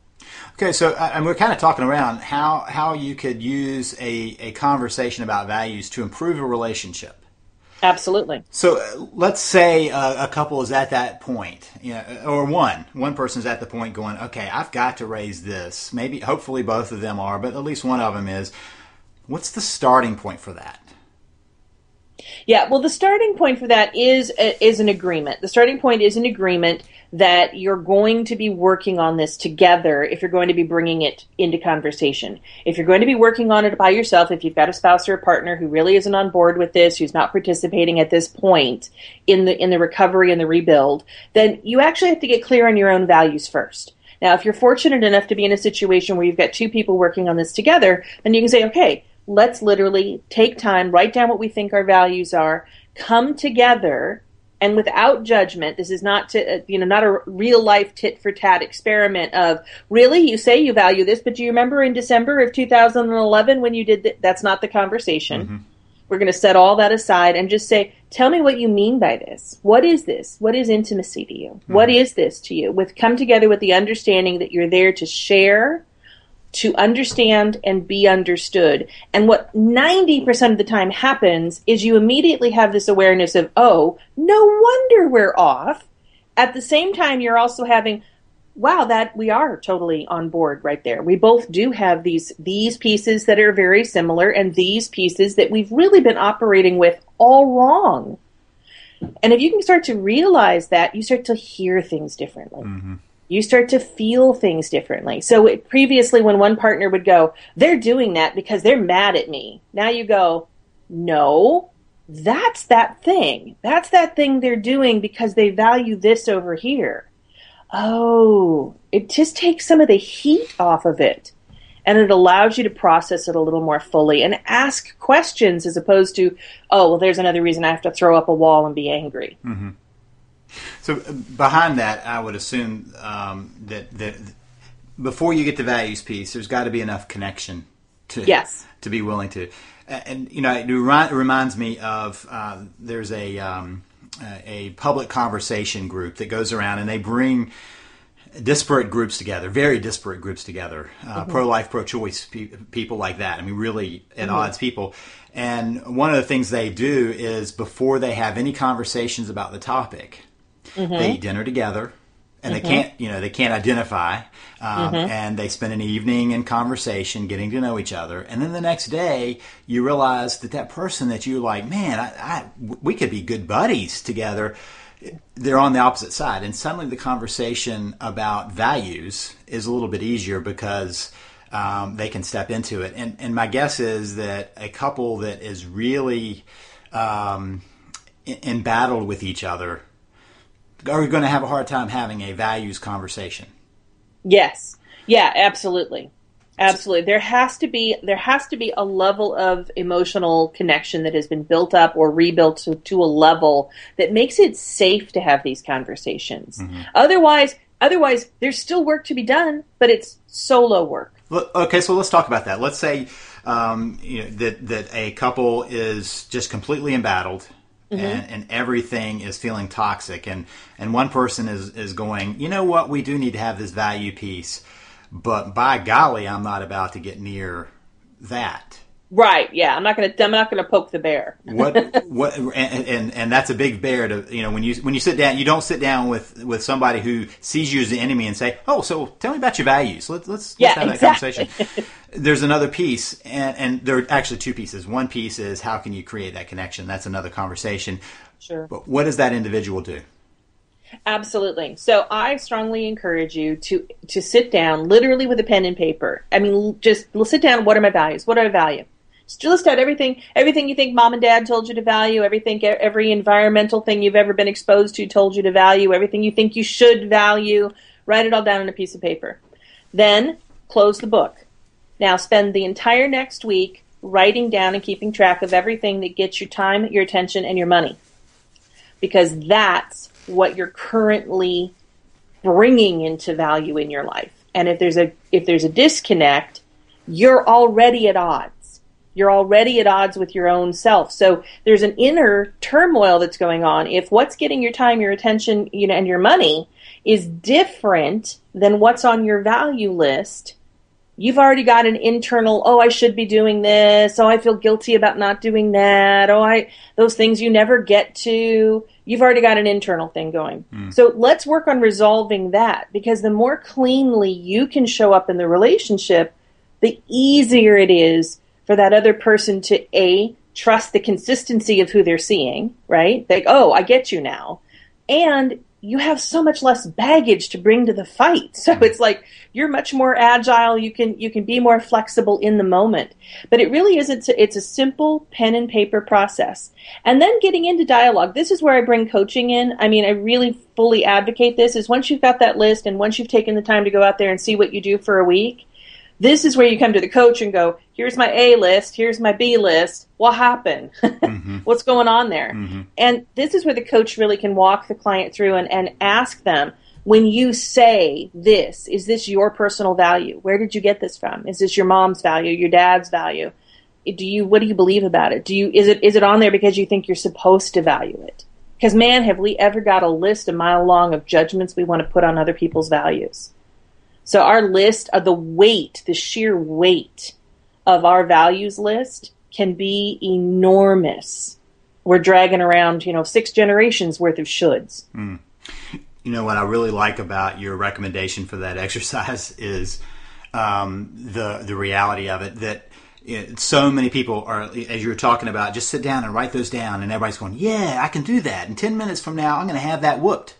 Okay, so uh, and we're kind of talking around how, how you could use a, a conversation about values to improve a relationship. Absolutely. So uh, let's say uh, a couple is at that point, you know, or one, one person's at the point going, okay, I've got to raise this. Maybe, hopefully both of them are, but at least one of them is. What's the starting point for that? Yeah, well, the starting point for that is is an agreement. The starting point is an agreement that you're going to be working on this together if you're going to be bringing it into conversation. If you're going to be working on it by yourself, if you've got a spouse or a partner who really isn't on board with this, who's not participating at this point in the in the recovery and the rebuild, then you actually have to get clear on your own values first. Now, if you're fortunate enough to be in a situation where you've got two people working on this together, then you can say, okay, let's literally take time, write down what we think our values are, come together, and without judgment. This is not to, you know, not a real life tit for tat experiment of, really, you say you value this, but do you remember in December of two thousand eleven when you did that? That's not the conversation. Mm-hmm. We're going to set all that aside and just say, tell me what you mean by this. What is this? What is intimacy to you? Mm-hmm. What is this to you? With come together with the understanding that you're there to share, to understand and be understood. And what ninety percent of the time happens is you immediately have this awareness of, oh, no wonder we're off. At the same time, you're also having, wow, that we are totally on board right there. We both do have these these pieces that are very similar and these pieces that we've really been operating with all wrong. And if you can start to realize that, you start to hear things differently. Mm-hmm. You start to feel things differently. So it, previously when one partner would go, they're doing that because they're mad at me. Now you go, no, that's that thing. That's that thing they're doing because they value this over here. Oh, it just takes some of the heat off of it. And it allows you to process it a little more fully and ask questions as opposed to, oh, well, there's another reason I have to throw up a wall and be angry. Mm-hmm. So behind that, I would assume um, that, that before you get the values piece, there's got to be enough connection to yes. to be willing to. And, you know, it, remind, it reminds me of uh, there's a, um, a public conversation group that goes around and they bring disparate groups together, very disparate groups together, uh, mm-hmm. pro-life, pro-choice pe- people like that. I mean, really at mm-hmm. odds people. And one of the things they do is before they have any conversations about the topic, mm-hmm. they eat dinner together, and mm-hmm. they can't, you know, they can't identify, um, mm-hmm. and they spend an evening in conversation, getting to know each other, and then the next day you realize that that person that you're like, man, I, I, we could be good buddies together. They're on the opposite side, and suddenly the conversation about values is a little bit easier because um, they can step into it. And, and my guess is that a couple that is really um, embattled with each other are going to have a hard time having a values conversation. Yes. Yeah, absolutely. Absolutely. There has to be there has to be a level of emotional connection that has been built up or rebuilt to, to a level that makes it safe to have these conversations. Mm-hmm. Otherwise, otherwise there's still work to be done, but it's solo work. Okay, so let's talk about that. Let's say um, you know, that that a couple is just completely embattled. Mm-hmm. And, and everything is feeling toxic, and, and one person is, is going, you know what, we do need to have this value piece, but by golly, I'm not about to get near that. Right? Yeah, I'm not going to. I'm not going to poke the bear. what? What? And, and and that's a big bear to, you know, when you when you sit down, you don't sit down with, with somebody who sees you as the enemy and say, oh, so tell me about your values. Let's let's, yeah, let's have exactly. that conversation. There's another piece, and, and there are actually two pieces. One piece is how can you create that connection? That's another conversation. Sure. But what does that individual do? Absolutely. So I strongly encourage you to to sit down, literally with a pen and paper. I mean, just sit down. What are my values? What do I value? Just list out everything, everything you think mom and dad told you to value, everything, every environmental thing you've ever been exposed to told you to value, everything you think you should value. Write it all down on a piece of paper. Then close the book. Now spend the entire next week writing down and keeping track of everything that gets your time, your attention, and your money. Because that's what you're currently bringing into value in your life. And if there's a if there's a disconnect, you're already at odds. You're already at odds with your own self. So there's an inner turmoil that's going on. If what's getting your time, your attention, you know, and your money is different than what's on your value list, you've already got an internal, oh, I should be doing this. Oh, I feel guilty about not doing that. Oh, I those things you never get to. You've already got an internal thing going. Mm. So let's work on resolving that, because the more cleanly you can show up in the relationship, the easier it is for that other person to, A, trust the consistency of who they're seeing, right? Like, oh, I get you now. And you have so much less baggage to bring to the fight. So it's like you're much more agile. You can you can be more flexible in the moment. But it really isn't. It's a simple pen and paper process. And then getting into dialogue. This is where I bring coaching in. I mean, I really fully advocate this. Is once you've got that list and once you've taken the time to go out there and see what you do for a week, this is where you come to the coach and go, here's my A list, here's my B list. What happened? Mm-hmm. What's going on there? Mm-hmm. And this is where the coach really can walk the client through and, and ask them, when you say this, is this your personal value? Where did you get this from? Is this your mom's value, your dad's value? Do you, what do you believe about it? Do you, is it, is it on there because you think you're supposed to value it? Because man, have we ever got a list a mile long of judgments we want to put on other people's values? So our list of the weight, the sheer weight of our values list can be enormous. We're dragging around, you know, six generations worth of shoulds. Mm. You know, what I really like about your recommendation for that exercise is um, the the reality of it, that it, so many people are, as you were talking about, just sit down and write those down, and everybody's going, yeah, I can do that. And ten minutes from now, I'm going to have that whooped.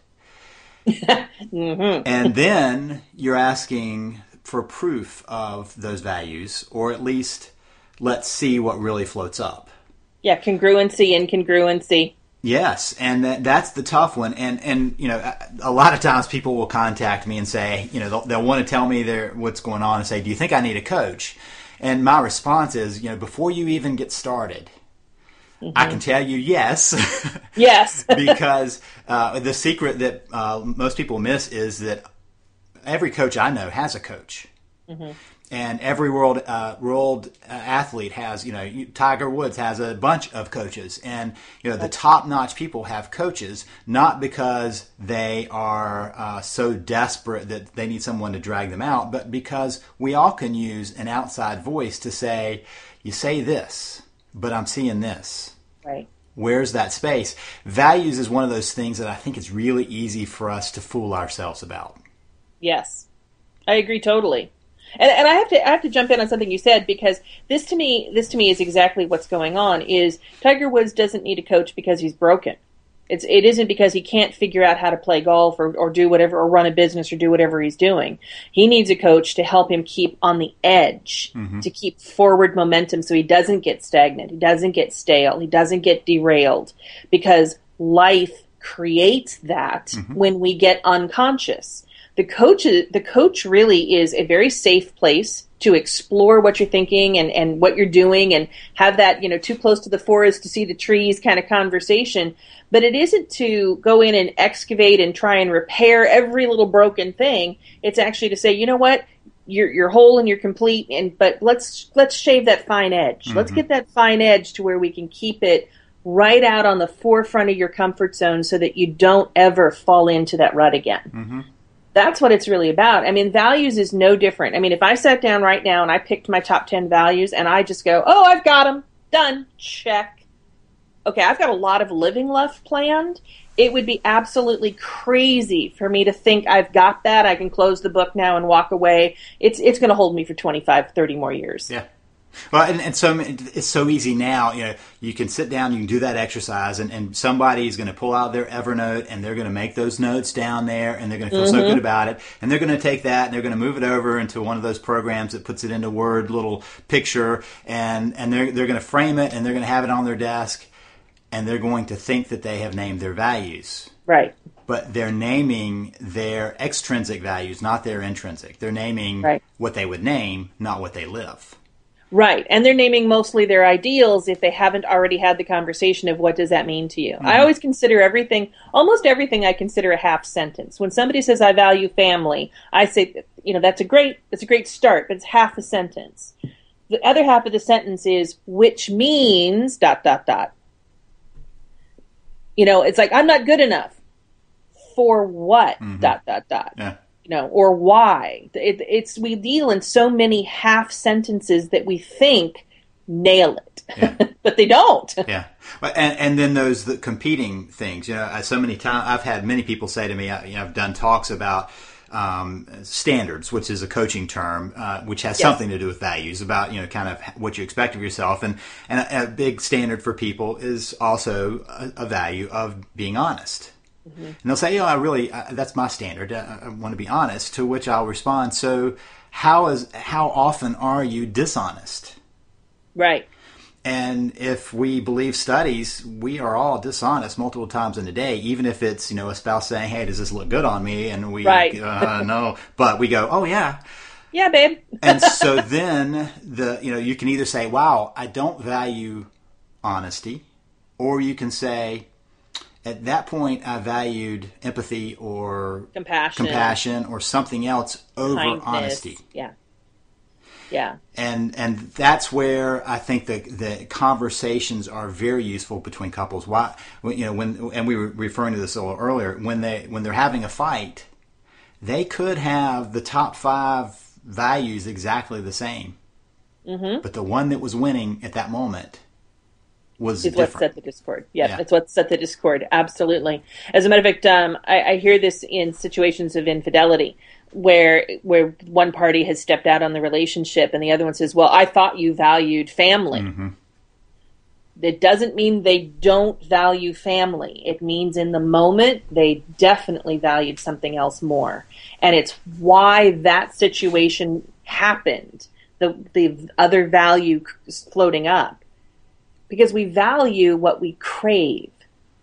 mm-hmm. And then you're asking for proof of those values, or at least let's see what really floats up. Yeah, congruency and congruency. Yes, and that, that's the tough one. And, and you know, a lot of times people will contact me and say, you know, they'll, they'll want to tell me their, what's going on and say, do you think I need a coach? And my response is, you know, before you even get started, mm-hmm. I can tell you yes. Yes. Because uh, the secret that uh, most people miss is that every coach I know has a coach. Mm-hmm. And every world uh, world uh, athlete has, you know, Tiger Woods has a bunch of coaches. And, you know, the top-notch people have coaches, not because they are uh, so desperate that they need someone to drag them out, but because we all can use an outside voice to say, you say this, but I'm seeing this. Right. Where's that space? Values is one of those things that I think it's really easy for us to fool ourselves about. Yes, I agree totally. And, and I have to I have to jump in on something you said, because this to me this to me is exactly what's going on. Is Tiger Woods doesn't need a coach because he's broken. It's it isn't because he can't figure out how to play golf or, or do whatever, or run a business or do whatever he's doing. He needs a coach to help him keep on the edge, mm-hmm. to keep forward momentum, so he doesn't get stagnant, he doesn't get stale, he doesn't get derailed, because life creates that mm-hmm. when we get unconscious. The coach, the coach really is a very safe place to explore what you're thinking and, and what you're doing, and have that, you know, too close to the forest to see the trees kind of conversation. But it isn't to go in and excavate and try and repair every little broken thing. It's actually to say, you know what, you're you're whole and you're complete, and but let's let's shave that fine edge. Mm-hmm. Let's get that fine edge to where we can keep it right out on the forefront of your comfort zone, so that you don't ever fall into that rut again. Mm-hmm. That's what it's really about. I mean, values is no different. I mean, if I sat down right now and I picked my top ten values and I just go, oh, I've got them, done, check. Okay, I've got a lot of living left planned. It would be absolutely crazy for me to think I've got that. I can close the book now and walk away. It's it's going to hold me for twenty-five, thirty more years. Yeah. Well, and, and so it's so easy now. You know, you can sit down, you can do that exercise, and, and somebody's going to pull out their Evernote, and they're going to make those notes down there, and they're going to feel mm-hmm. so good about it, and they're going to take that and they're going to move it over into one of those programs that puts it into Word, little picture, and and they're they're going to frame it, and they're going to have it on their desk, and they're going to think that they have named their values. Right. But they're naming their extrinsic values, not their intrinsic. They're naming right. what they would name, not what they live. Right. And they're naming mostly their ideals if they haven't already had the conversation of what does that mean to you. Mm-hmm. I always consider everything, almost everything I consider a half sentence. When somebody says I value family, I say, you know, that's a great, that's a great start, but it's half a sentence. The other half of the sentence is, which means dot, dot, dot. You know, it's like, I'm not good enough. For what? Mm-hmm. Dot, dot, dot. Yeah. No, or why. It, it's we deal in so many half sentences that we think nail it, yeah. but they don't. Yeah, and and then those the competing things. You know, so many times I've had many people say to me, I, you know, I've done talks about um, standards, which is a coaching term, uh, which has yes. something to do with values, about, you know, kind of what you expect of yourself, and and a, a big standard for people is also a, a value of being honest. Mm-hmm. And they'll say, "Oh, I really, uh, that's my standard. I, I want to be honest." To which I'll respond, "So, how is how often are you dishonest?" Right. And if we believe studies, we are all dishonest multiple times in a day, even if it's, you know, a spouse saying, "Hey, does this look good on me?" And we, right. uh, no, but we go, "Oh yeah." Yeah, babe. And so then the, you know, you can either say, "Wow, I don't value honesty," or you can say, "At that point, I valued empathy or compassion, compassion or something else over kindness. Honesty." Yeah. Yeah. And and that's where I think the the conversations are very useful between couples. Why, you know, when and we were referring to this a little earlier, when they when they're having a fight, they could have the top five values exactly the same, mm-hmm. but the one that was winning at that moment was is different. What set the discord. Yep, Yeah, that's what set the discord. Absolutely. As a matter of fact, um, I, I hear this in situations of infidelity, where where one party has stepped out on the relationship and the other one says, "Well, I thought you valued family." Mm-hmm. It doesn't mean they don't value family. It means in the moment they definitely valued something else more. And it's why that situation happened, the the other value floating up. Because we value what we crave.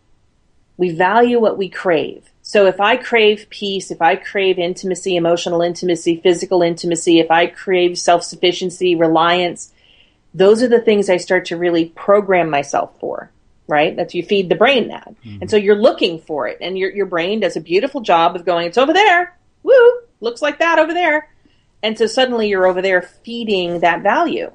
We value what we crave. So if I crave peace, if I crave intimacy, emotional intimacy, physical intimacy, if I crave self-sufficiency, reliance, those are the things I start to really program myself for, right? That's you feed the brain that. Mm-hmm. And so you're looking for it. And your your brain does a beautiful job of going, "It's over there. Woo! Looks like that over there." And so suddenly you're over there feeding that value.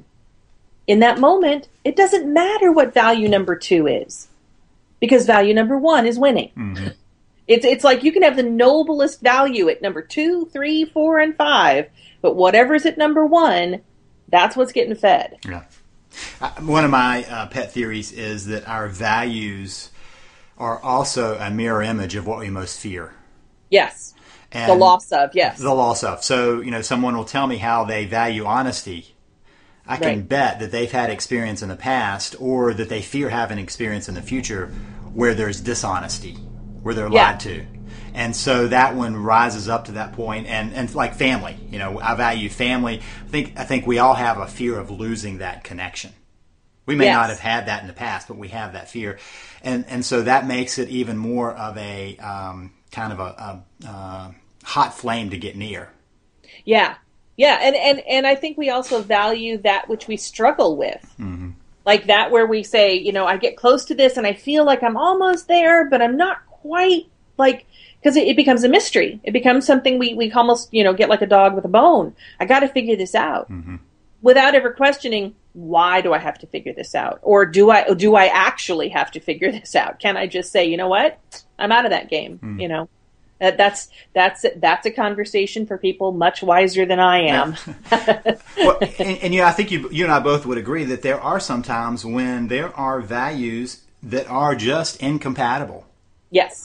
In that moment, it doesn't matter what value number two is, because value number one is winning. Mm-hmm. It's it's like you can have the noblest value at number two, three, four, and five, but whatever's at number one, that's what's getting fed. Yeah. Uh, one of my uh, pet theories is that our values are also a mirror image of what we most fear. Yes. And the loss of, yes. The loss of. So, you know, someone will tell me how they value honesty. I can right. bet that they've had experience in the past, or that they fear having experience in the future where there's dishonesty, where they're yeah. lied to. And so that one rises up to that point, and, and like family, you know, I value family. I think I think we all have a fear of losing that connection. We may yes. not have had that in the past, but we have that fear, and and so that makes it even more of a um, kind of a, a uh, hot flame to get near. Yeah, yeah, and, and and I think we also value that which we struggle with. Mm-hmm. Like that where we say, you know, I get close to this and I feel like I'm almost there, but I'm not quite, like, because it, it becomes a mystery. It becomes something we, we almost, you know, get like a dog with a bone. I got to figure this out. Mm-hmm. Without ever questioning, why do I have to figure this out? Or do I or do I actually have to figure this out? Can I just say, you know what? I'm out of that game, mm-hmm. you know? That, that's that's that's a conversation for people much wiser than I am. Yeah. well, and, and yeah, I think you you and I both would agree that there are some times when there are values that are just incompatible. Yes.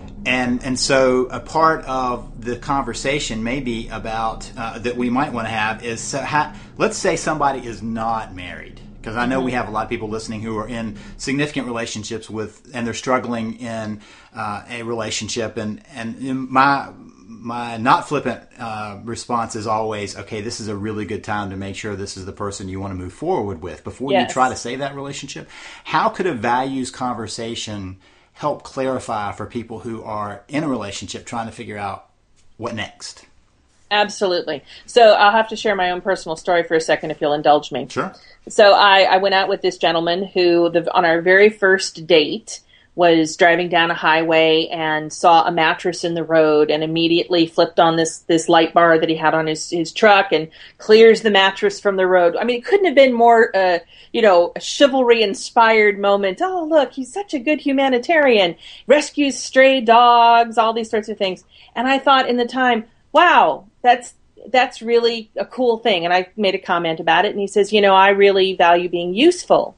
And and so a part of the conversation maybe about uh, that we might want to have is so how, let's say somebody is not married. Because I know mm-hmm. we have a lot of people listening who are in significant relationships with, and they're struggling in uh, a relationship. And, and my my not flippant uh, response is always, okay, this is a really good time to make sure this is the person you want to move forward with before yes. you try to save that relationship. How could a values conversation help clarify for people who are in a relationship trying to figure out what next? Absolutely. So I'll have to share my own personal story for a second if you'll indulge me. Sure. So I, I went out with this gentleman who, the, on our very first date, was driving down a highway and saw a mattress in the road and immediately flipped on this, this light bar that he had on his, his truck and clears the mattress from the road. I mean, it couldn't have been more, uh, you know, a chivalry-inspired moment. Oh, look, he's such a good humanitarian. Rescues stray dogs, all these sorts of things. And I thought in the time, wow, that's that's really a cool thing. And I made a comment about it, and he says, you know, I really value being useful.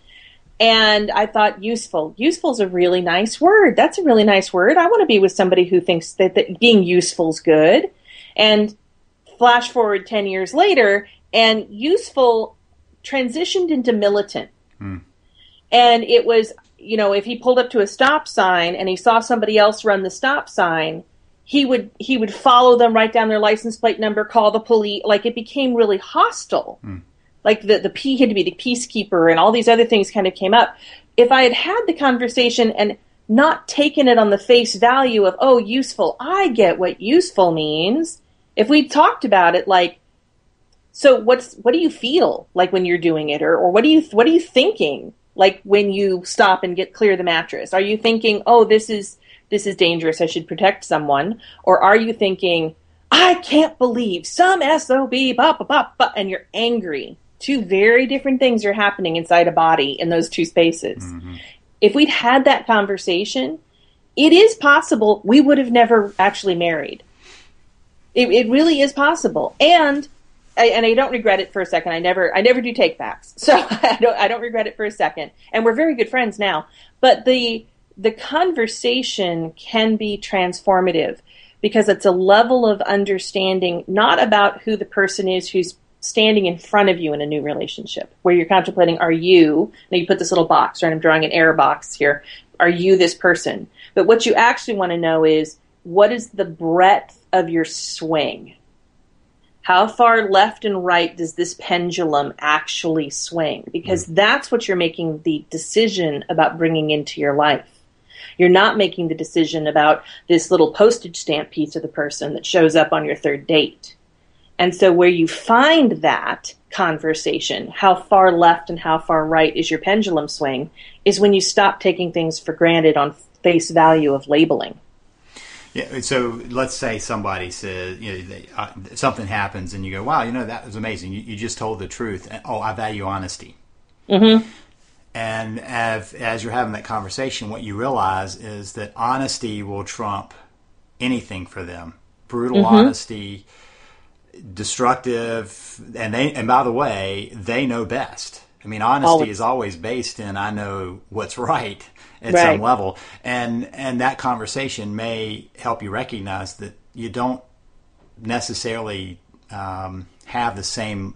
And I thought, useful. Useful is a really nice word. That's a really nice word. I want to be with somebody who thinks that, that being useful is good. And flash forward ten years later, and useful transitioned into militant. Hmm. And it was, you know, if he pulled up to a stop sign and he saw somebody else run the stop sign, he would he would follow them, write down their license plate number, call the police. Like, it became really hostile. Mm. Like the the P had to be the peacekeeper, and all these other things kind of came up. If I had had the conversation and not taken it on the face value of, oh, useful, I get what useful means. If we talked about it like, so what's what do you feel like when you're doing it, or or what do you what are you thinking like when you stop and get clear the mattress? Are you thinking, oh, this is this is dangerous, I should protect someone, or are you thinking, I can't believe some S O B, blah, blah, blah, blah, and you're angry? Two very different things are happening inside a body in those two spaces. Mm-hmm. If we'd had that conversation, it is possible we would have never actually married. It, it really is possible. And I, and I don't regret it for a second. I never I never do take backs. So I don't I don't regret it for a second. And we're very good friends now. But the the conversation can be transformative because it's a level of understanding not about who the person is who's standing in front of you in a new relationship, where you're contemplating, are you, now you put this little box, right? I'm drawing an error box here. Are you this person? But what you actually want to know is, what is the breadth of your swing? How far left and right does this pendulum actually swing? Because that's what you're making the decision about bringing into your life. You're not making the decision about this little postage stamp piece of the person that shows up on your third date. And so where you find that conversation, how far left and how far right is your pendulum swing, is when you stop taking things for granted on face value of labeling. Yeah. So let's say somebody says, you know, they, uh, something happens and you go, wow, you know, that was amazing. You, you just told the truth. Oh, I value honesty. Mm-hmm. And as, as you're having that conversation, what you realize is that honesty will trump anything for them. Brutal mm-hmm. honesty, destructive, and they and by the way, they know best. I mean, honesty always. is always based in I know what's right at right. some level, and and that conversation may help you recognize that you don't necessarily um, have the same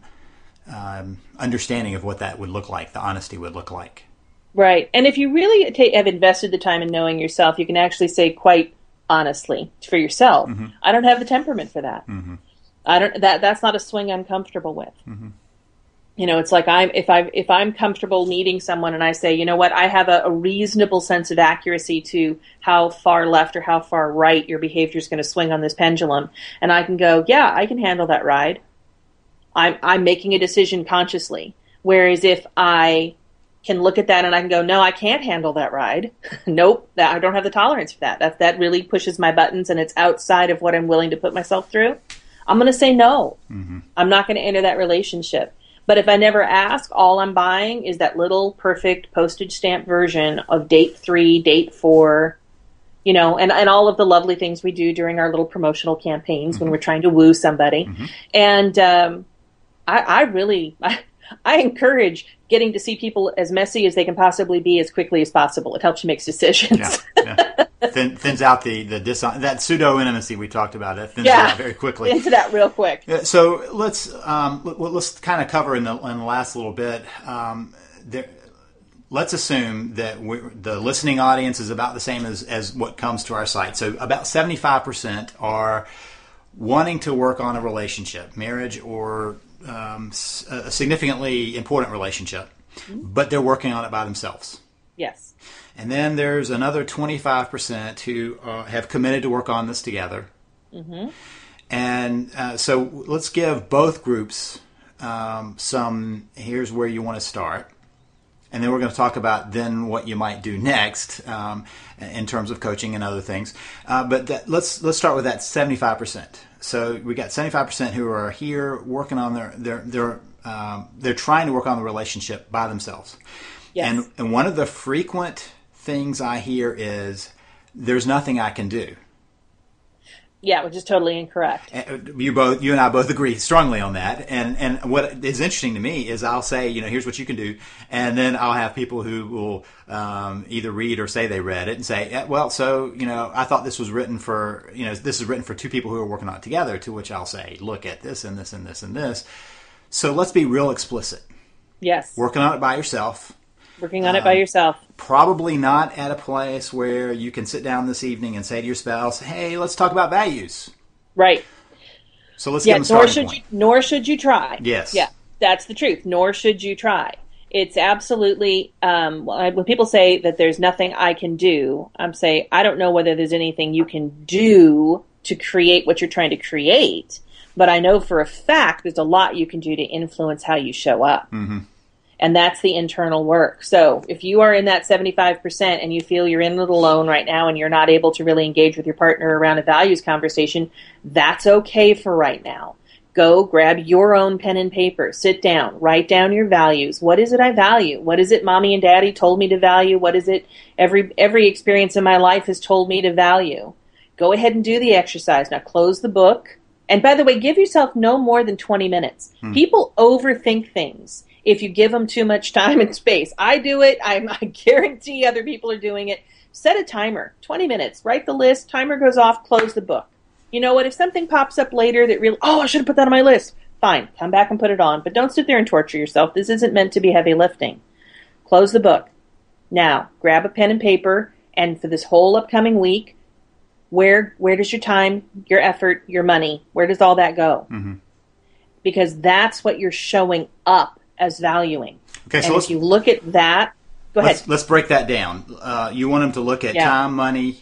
um, understanding of what that would look like, the honesty would look like. Right, and if you really take, have invested the time in knowing yourself, you can actually say quite honestly for yourself, mm-hmm. I don't have the temperament for that. Mm-hmm. I don't. That that's not a swing I'm comfortable with. Mm-hmm. You know, it's like I'm if I if I'm comfortable meeting someone and I say, you know what, I have a, a reasonable sense of accuracy to how far left or how far right your behavior is going to swing on this pendulum, and I can go, yeah, I can handle that ride. I'm I'm making a decision consciously. Whereas if I can look at that and I can go, no, I can't handle that ride. Nope, that I don't have the tolerance for that. That that really pushes my buttons and it's outside of what I'm willing to put myself through. I'm going to say no. Mm-hmm. I'm not going to enter that relationship. But if I never ask, all I'm buying is that little perfect postage stamp version of date three, date four, you know, and, and all of the lovely things we do during our little promotional campaigns mm-hmm. when we're trying to woo somebody. Mm-hmm. And um, I, I really, I, I encourage getting to see people as messy as they can possibly be as quickly as possible. It helps you make decisions. Yeah, yeah. Thin, thins out the, the dis- that pseudo intimacy we talked about. That thins yeah, it out very quickly. Into that real quick. Yeah, so let's um, let, let's kind of cover in the, in the last little bit. Um, there, let's assume that we're, the listening audience is about the same as, as what comes to our site. So about seventy-five percent are wanting to work on a relationship, marriage or um, a significantly important relationship, mm-hmm. but they're working on it by themselves. Yes. And then there's another twenty-five percent who uh, have committed to work on this together. Mm-hmm. And uh, so let's give both groups um, some, here's where you want to start. And then we're going to talk about then what you might do next um, in terms of coaching and other things. Uh, but that, let's let's start with that seventy-five percent. So we got seventy-five percent who are here working on their, their, their um, they're trying to work on the relationship by themselves. Yes. And, and one of the frequent things I hear is, there's nothing I can do. Yeah, which is totally incorrect. You both, you and I both agree strongly on that. And and what is interesting to me is I'll say, you know, here's what you can do, and then I'll have people who will um, either read or say they read it and say, well, so you know, I thought this was written for, you know, this is written for two people who are working on it together. To which I'll say, look at this and this and this and this. So let's be real explicit. Yes. Working on it by yourself. Working on um, it by yourself. probably not at a place where you can sit down this evening and say to your spouse, hey, let's talk about values. Right. So let's yeah, give them a nor starting should point. you, nor should you try. Yes. Yeah, that's the truth. Nor should you try. It's absolutely, um, when people say that there's nothing I can do, I'm saying, I don't know whether there's anything you can do to create what you're trying to create, but I know for a fact there's a lot you can do to influence how you show up. Mm-hmm. And that's the internal work. So if you are in that seventy-five percent and you feel you're in it alone right now and you're not able to really engage with your partner around a values conversation, that's okay for right now. Go grab your own pen and paper, sit down, write down your values. What is it I value? What is it mommy and daddy told me to value? What is it every every experience in my life has told me to value? Go ahead and do the exercise. Now close the book. And by the way, give yourself no more than twenty minutes. Hmm. People overthink things if you give them too much time and space. I do it. I'm, I guarantee other people are doing it. Set a timer, twenty minutes. Write the list. Timer goes off. Close the book. You know what? If something pops up later that really, oh, I should have put that on my list. Fine. Come back and put it on. But don't sit there and torture yourself. This isn't meant to be heavy lifting. Close the book. Now, grab a pen and paper, and for this whole upcoming week, where where does your time, your effort, your money, where does all that go? Mm-hmm. Because that's what you're showing up as valuing. Okay, so and if you look at that, go let's, ahead. Let's break that down. Uh, you want them to look at yeah. time, money,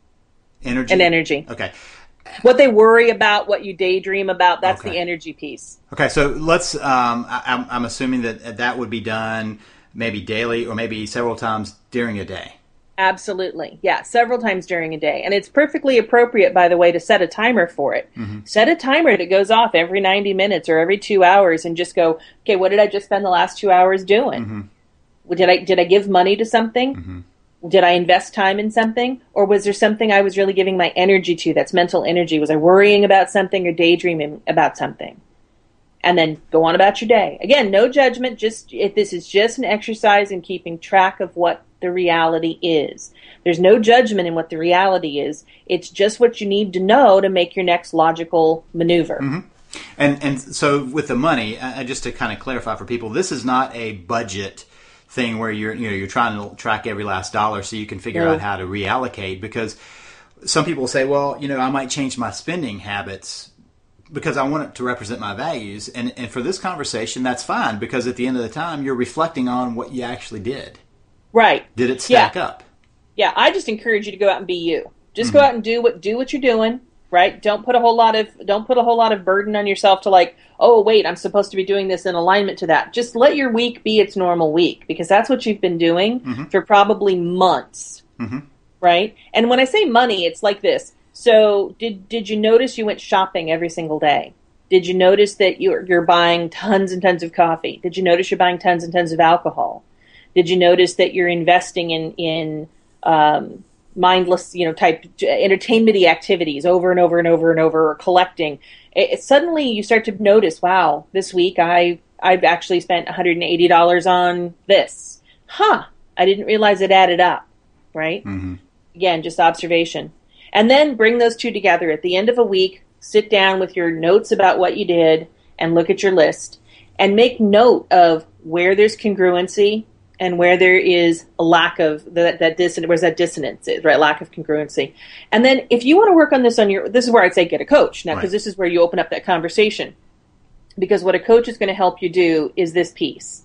energy? And energy. Okay. What they worry about, what you daydream about, that's okay. the energy piece. Okay, so let's, um, I, I'm, I'm assuming that that would be done maybe daily or maybe several times during a day. Absolutely. Yeah, several times during a day. And it's perfectly appropriate, by the way, to set a timer for it. Mm-hmm. Set a timer that goes off every ninety minutes or every two hours and just go, okay, what did I just spend the last two hours doing? Mm-hmm. Did I did I give money to something? Mm-hmm. Did I invest time in something? Or was there something I was really giving my energy to? That's mental energy. Was I worrying about something or daydreaming about something? And then go on about your day. Again, no judgment. Just if this is just an exercise in keeping track of what the reality is. There's no judgment in what the reality is. It's just what you need to know to make your next logical maneuver. Mm-hmm. And and so with the money, uh, just to kind of clarify for people, this is not a budget thing where you're you know you're trying to track every last dollar so you can figure no. out how to reallocate, because some people say, well, you know, I might change my spending habits because I want it to represent my values. And, and for this conversation, that's fine, because at the end of the time, you're reflecting on what you actually did. Right. Did it stack yeah. up? Yeah, I just encourage you to go out and be you. Just Mm-hmm. go out and do what do what you're doing, right? Don't put a whole lot of don't put a whole lot of burden on yourself to like, oh wait, I'm supposed to be doing this in alignment to that. Just let your week be its normal week, because that's what you've been doing Mm-hmm. for probably months. Mm-hmm. Right? And when I say money, it's like this. So did did you notice you went shopping every single day? Did you notice that you're you're buying tons and tons of coffee? Did you notice you're buying tons and tons of alcohol? Did you notice that you're investing in in um, mindless, you know, type entertainment-y activities over and over and over and over, or collecting? It, it, suddenly, you start to notice, wow, this week I I've actually spent one hundred eighty dollars on this. Huh? I didn't realize it added up. Right? Mm-hmm. Again, just observation, and then bring those two together at the end of a week. Sit down with your notes about what you did and look at your list and make note of where there's congruency and where there is a lack of that, that dissonance, where's that dissonance is, right? Lack of congruency. And then if you want to work on this on your, this is where I'd say get a coach now, because right. this is where you open up that conversation. Because what a coach is going to help you do is this piece.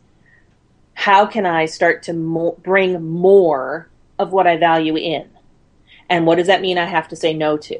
How can I start to mo- bring more of what I value in? And what does that mean I have to say no to?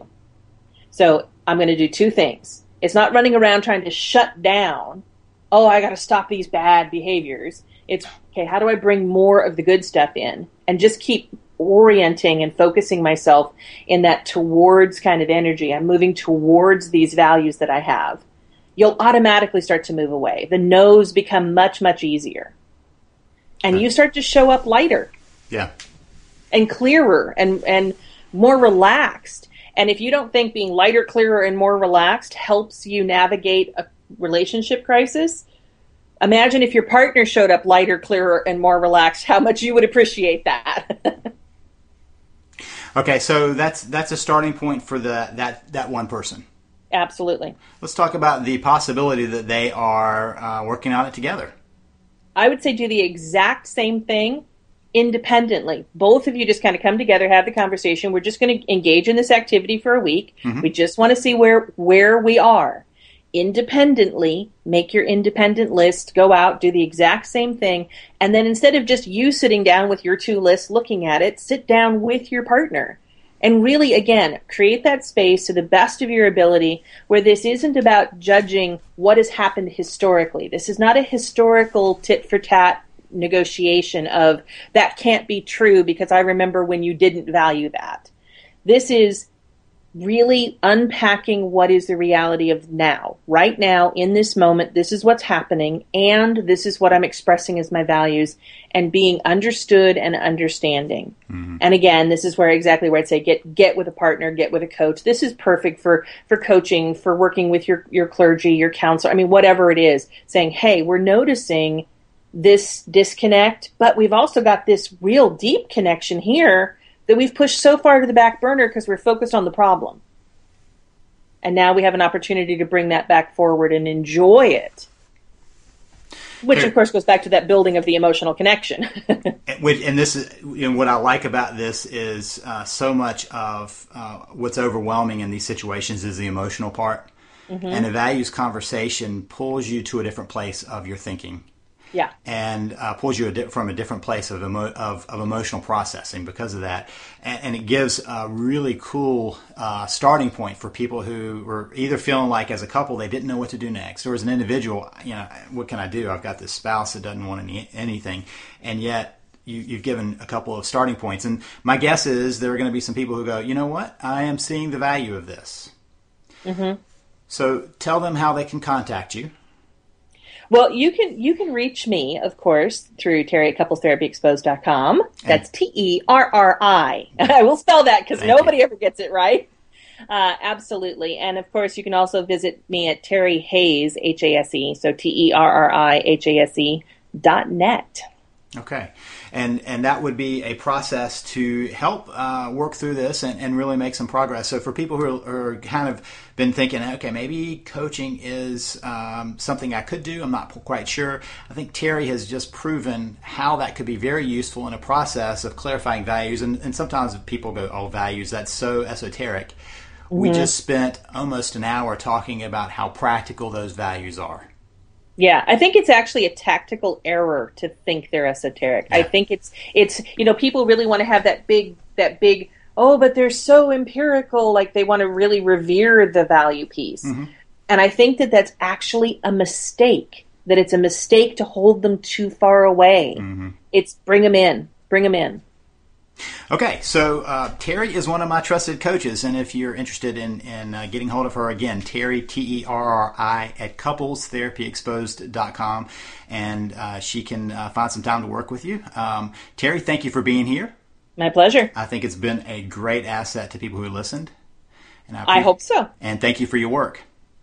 So I'm going to do two things. It's not running around trying to shut down, oh, I got to stop these bad behaviors. It's, okay, how do I bring more of the good stuff in? And just keep orienting and focusing myself in that towards kind of energy. I'm moving towards these values that I have. You'll automatically start to move away. The no's become much, much easier. And okay. you start to show up lighter. Yeah. And clearer and, and more relaxed. And if you don't think being lighter, clearer, and more relaxed helps you navigate a relationship crisis, imagine if your partner showed up lighter, clearer, and more relaxed, how much you would appreciate that. Okay, so that's that's a starting point for the that, that one person. Absolutely. Let's talk about the possibility that they are uh, working on it together. I would say do the exact same thing independently. Both of you just kind of come together, have the conversation. We're just going to engage in this activity for a week. Mm-hmm. We just want to see where where we are. Independently, make your independent list, go out, do the exact same thing, and then instead of just you sitting down with your two lists looking at it, sit down with your partner. And really, again, create that space to the best of your ability where this isn't about judging what has happened historically. This is not a historical tit-for-tat negotiation of that can't be true because I remember when you didn't value that. This is really unpacking what is the reality of now. Right now, in this moment, this is what's happening, and this is what I'm expressing as my values, and being understood and understanding. Mm-hmm. And again, this is where exactly where I'd say get get with a partner, get with a coach. This is perfect for, for coaching, for working with your, your clergy, your counselor, I mean, whatever it is, saying, hey, we're noticing this disconnect, but we've also got this real deep connection here that we've pushed so far to the back burner because we're focused on the problem. And now we have an opportunity to bring that back forward and enjoy it. Which, of course, goes back to that building of the emotional connection. Which, and this is, you know, what I like about this is uh, so much of uh, what's overwhelming in these situations is the emotional part. Mm-hmm. And a values conversation pulls you to a different place of your thinking. Yeah, and uh, pulls you a di- from a different place of, emo- of of emotional processing because of that, and, and it gives a really cool uh, starting point for people who were either feeling like as a couple they didn't know what to do next, or as an individual, you know, what can I do? I've got this spouse that doesn't want any anything, and yet you, you've given a couple of starting points. And my guess is there are going to be some people who go, you know what, I am seeing the value of this. Mm-hmm. So tell them how they can contact you. Well, you can you can reach me, of course, through Terry at couples therapy exposed dot com. That's T E R R I. I will spell that because nobody you. ever gets it right. Uh, absolutely. And, of course, you can also visit me at Terry Hayes, H A S E, so T E R R I H A S E dot net. Okay. And and that would be a process to help uh, work through this and, and really make some progress. So for people who are, are kind of been thinking, okay, maybe coaching is um, something I could do, I'm not quite sure. I think Terry has just proven how that could be very useful in a process of clarifying values. And, and sometimes people go, oh, values, that's so esoteric. Mm-hmm. We just spent almost an hour talking about how practical those values are. Yeah, I think it's actually a tactical error to think they're esoteric. Yeah. I think it's it's you know, people really want to have that big that big oh, but they're so empirical, like they want to really revere the value piece. Mm-hmm. And I think that that's actually a mistake. That it's a mistake to hold them too far away. Mm-hmm. It's bring them in, bring them in. Okay, so uh, Terry is one of my trusted coaches, and if you're interested in, in uh, getting hold of her, again, Terry, T E R R I, at couples therapy exposed dot com, and uh, she can uh, find some time to work with you. Um, Terry, thank you for being here. My pleasure. I think it's been a great asset to people who listened. And I, I hope so. And thank you for your work.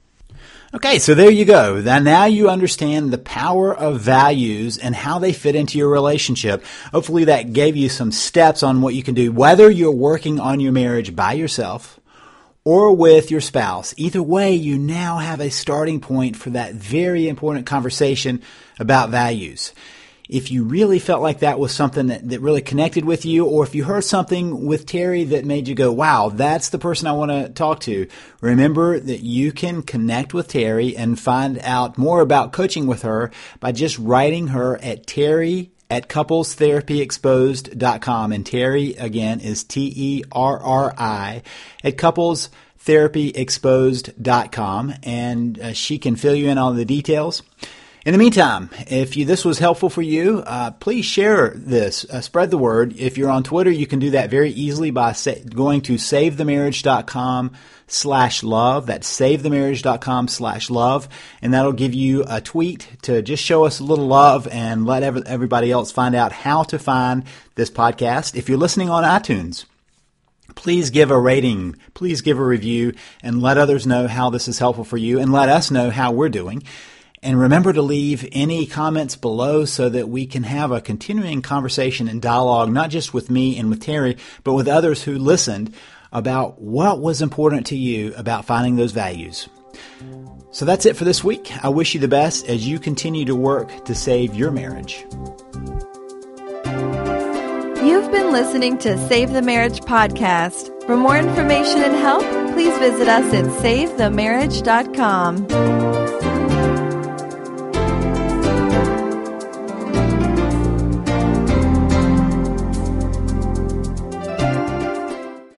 Okay, so there you go. Now you understand the power of values and how they fit into your relationship. Hopefully that gave you some steps on what you can do, whether you're working on your marriage by yourself or with your spouse. Either way, you now have a starting point for that very important conversation about values. If you really felt like that was something that, that really connected with you, or if you heard something with Terry that made you go, wow, that's the person I want to talk to, remember that you can connect with Terry and find out more about coaching with her by just writing her at Terry at couples therapy exposed dot com. And Terry, again, is T E R R I at couples therapy exposed dot com. And uh, she can fill you in on the details. In the meantime, if you, this was helpful for you, uh, please share this. Uh, spread the word. If you're on Twitter, you can do that very easily by sa- going to savethemarriage.com slash love. That's savethemarriage.com slash love. And that'll give you a tweet to just show us a little love and let ev- everybody else find out how to find this podcast. If you're listening on iTunes, please give a rating, please give a review, and let others know how this is helpful for you, and let us know how we're doing. And remember to leave any comments below so that we can have a continuing conversation and dialogue, not just with me and with Terry, but with others who listened about what was important to you about finding those values. So that's it for this week. I wish you the best as you continue to work to save your marriage. You've been listening to Save the Marriage podcast. For more information and help, please visit us at save the marriage dot com.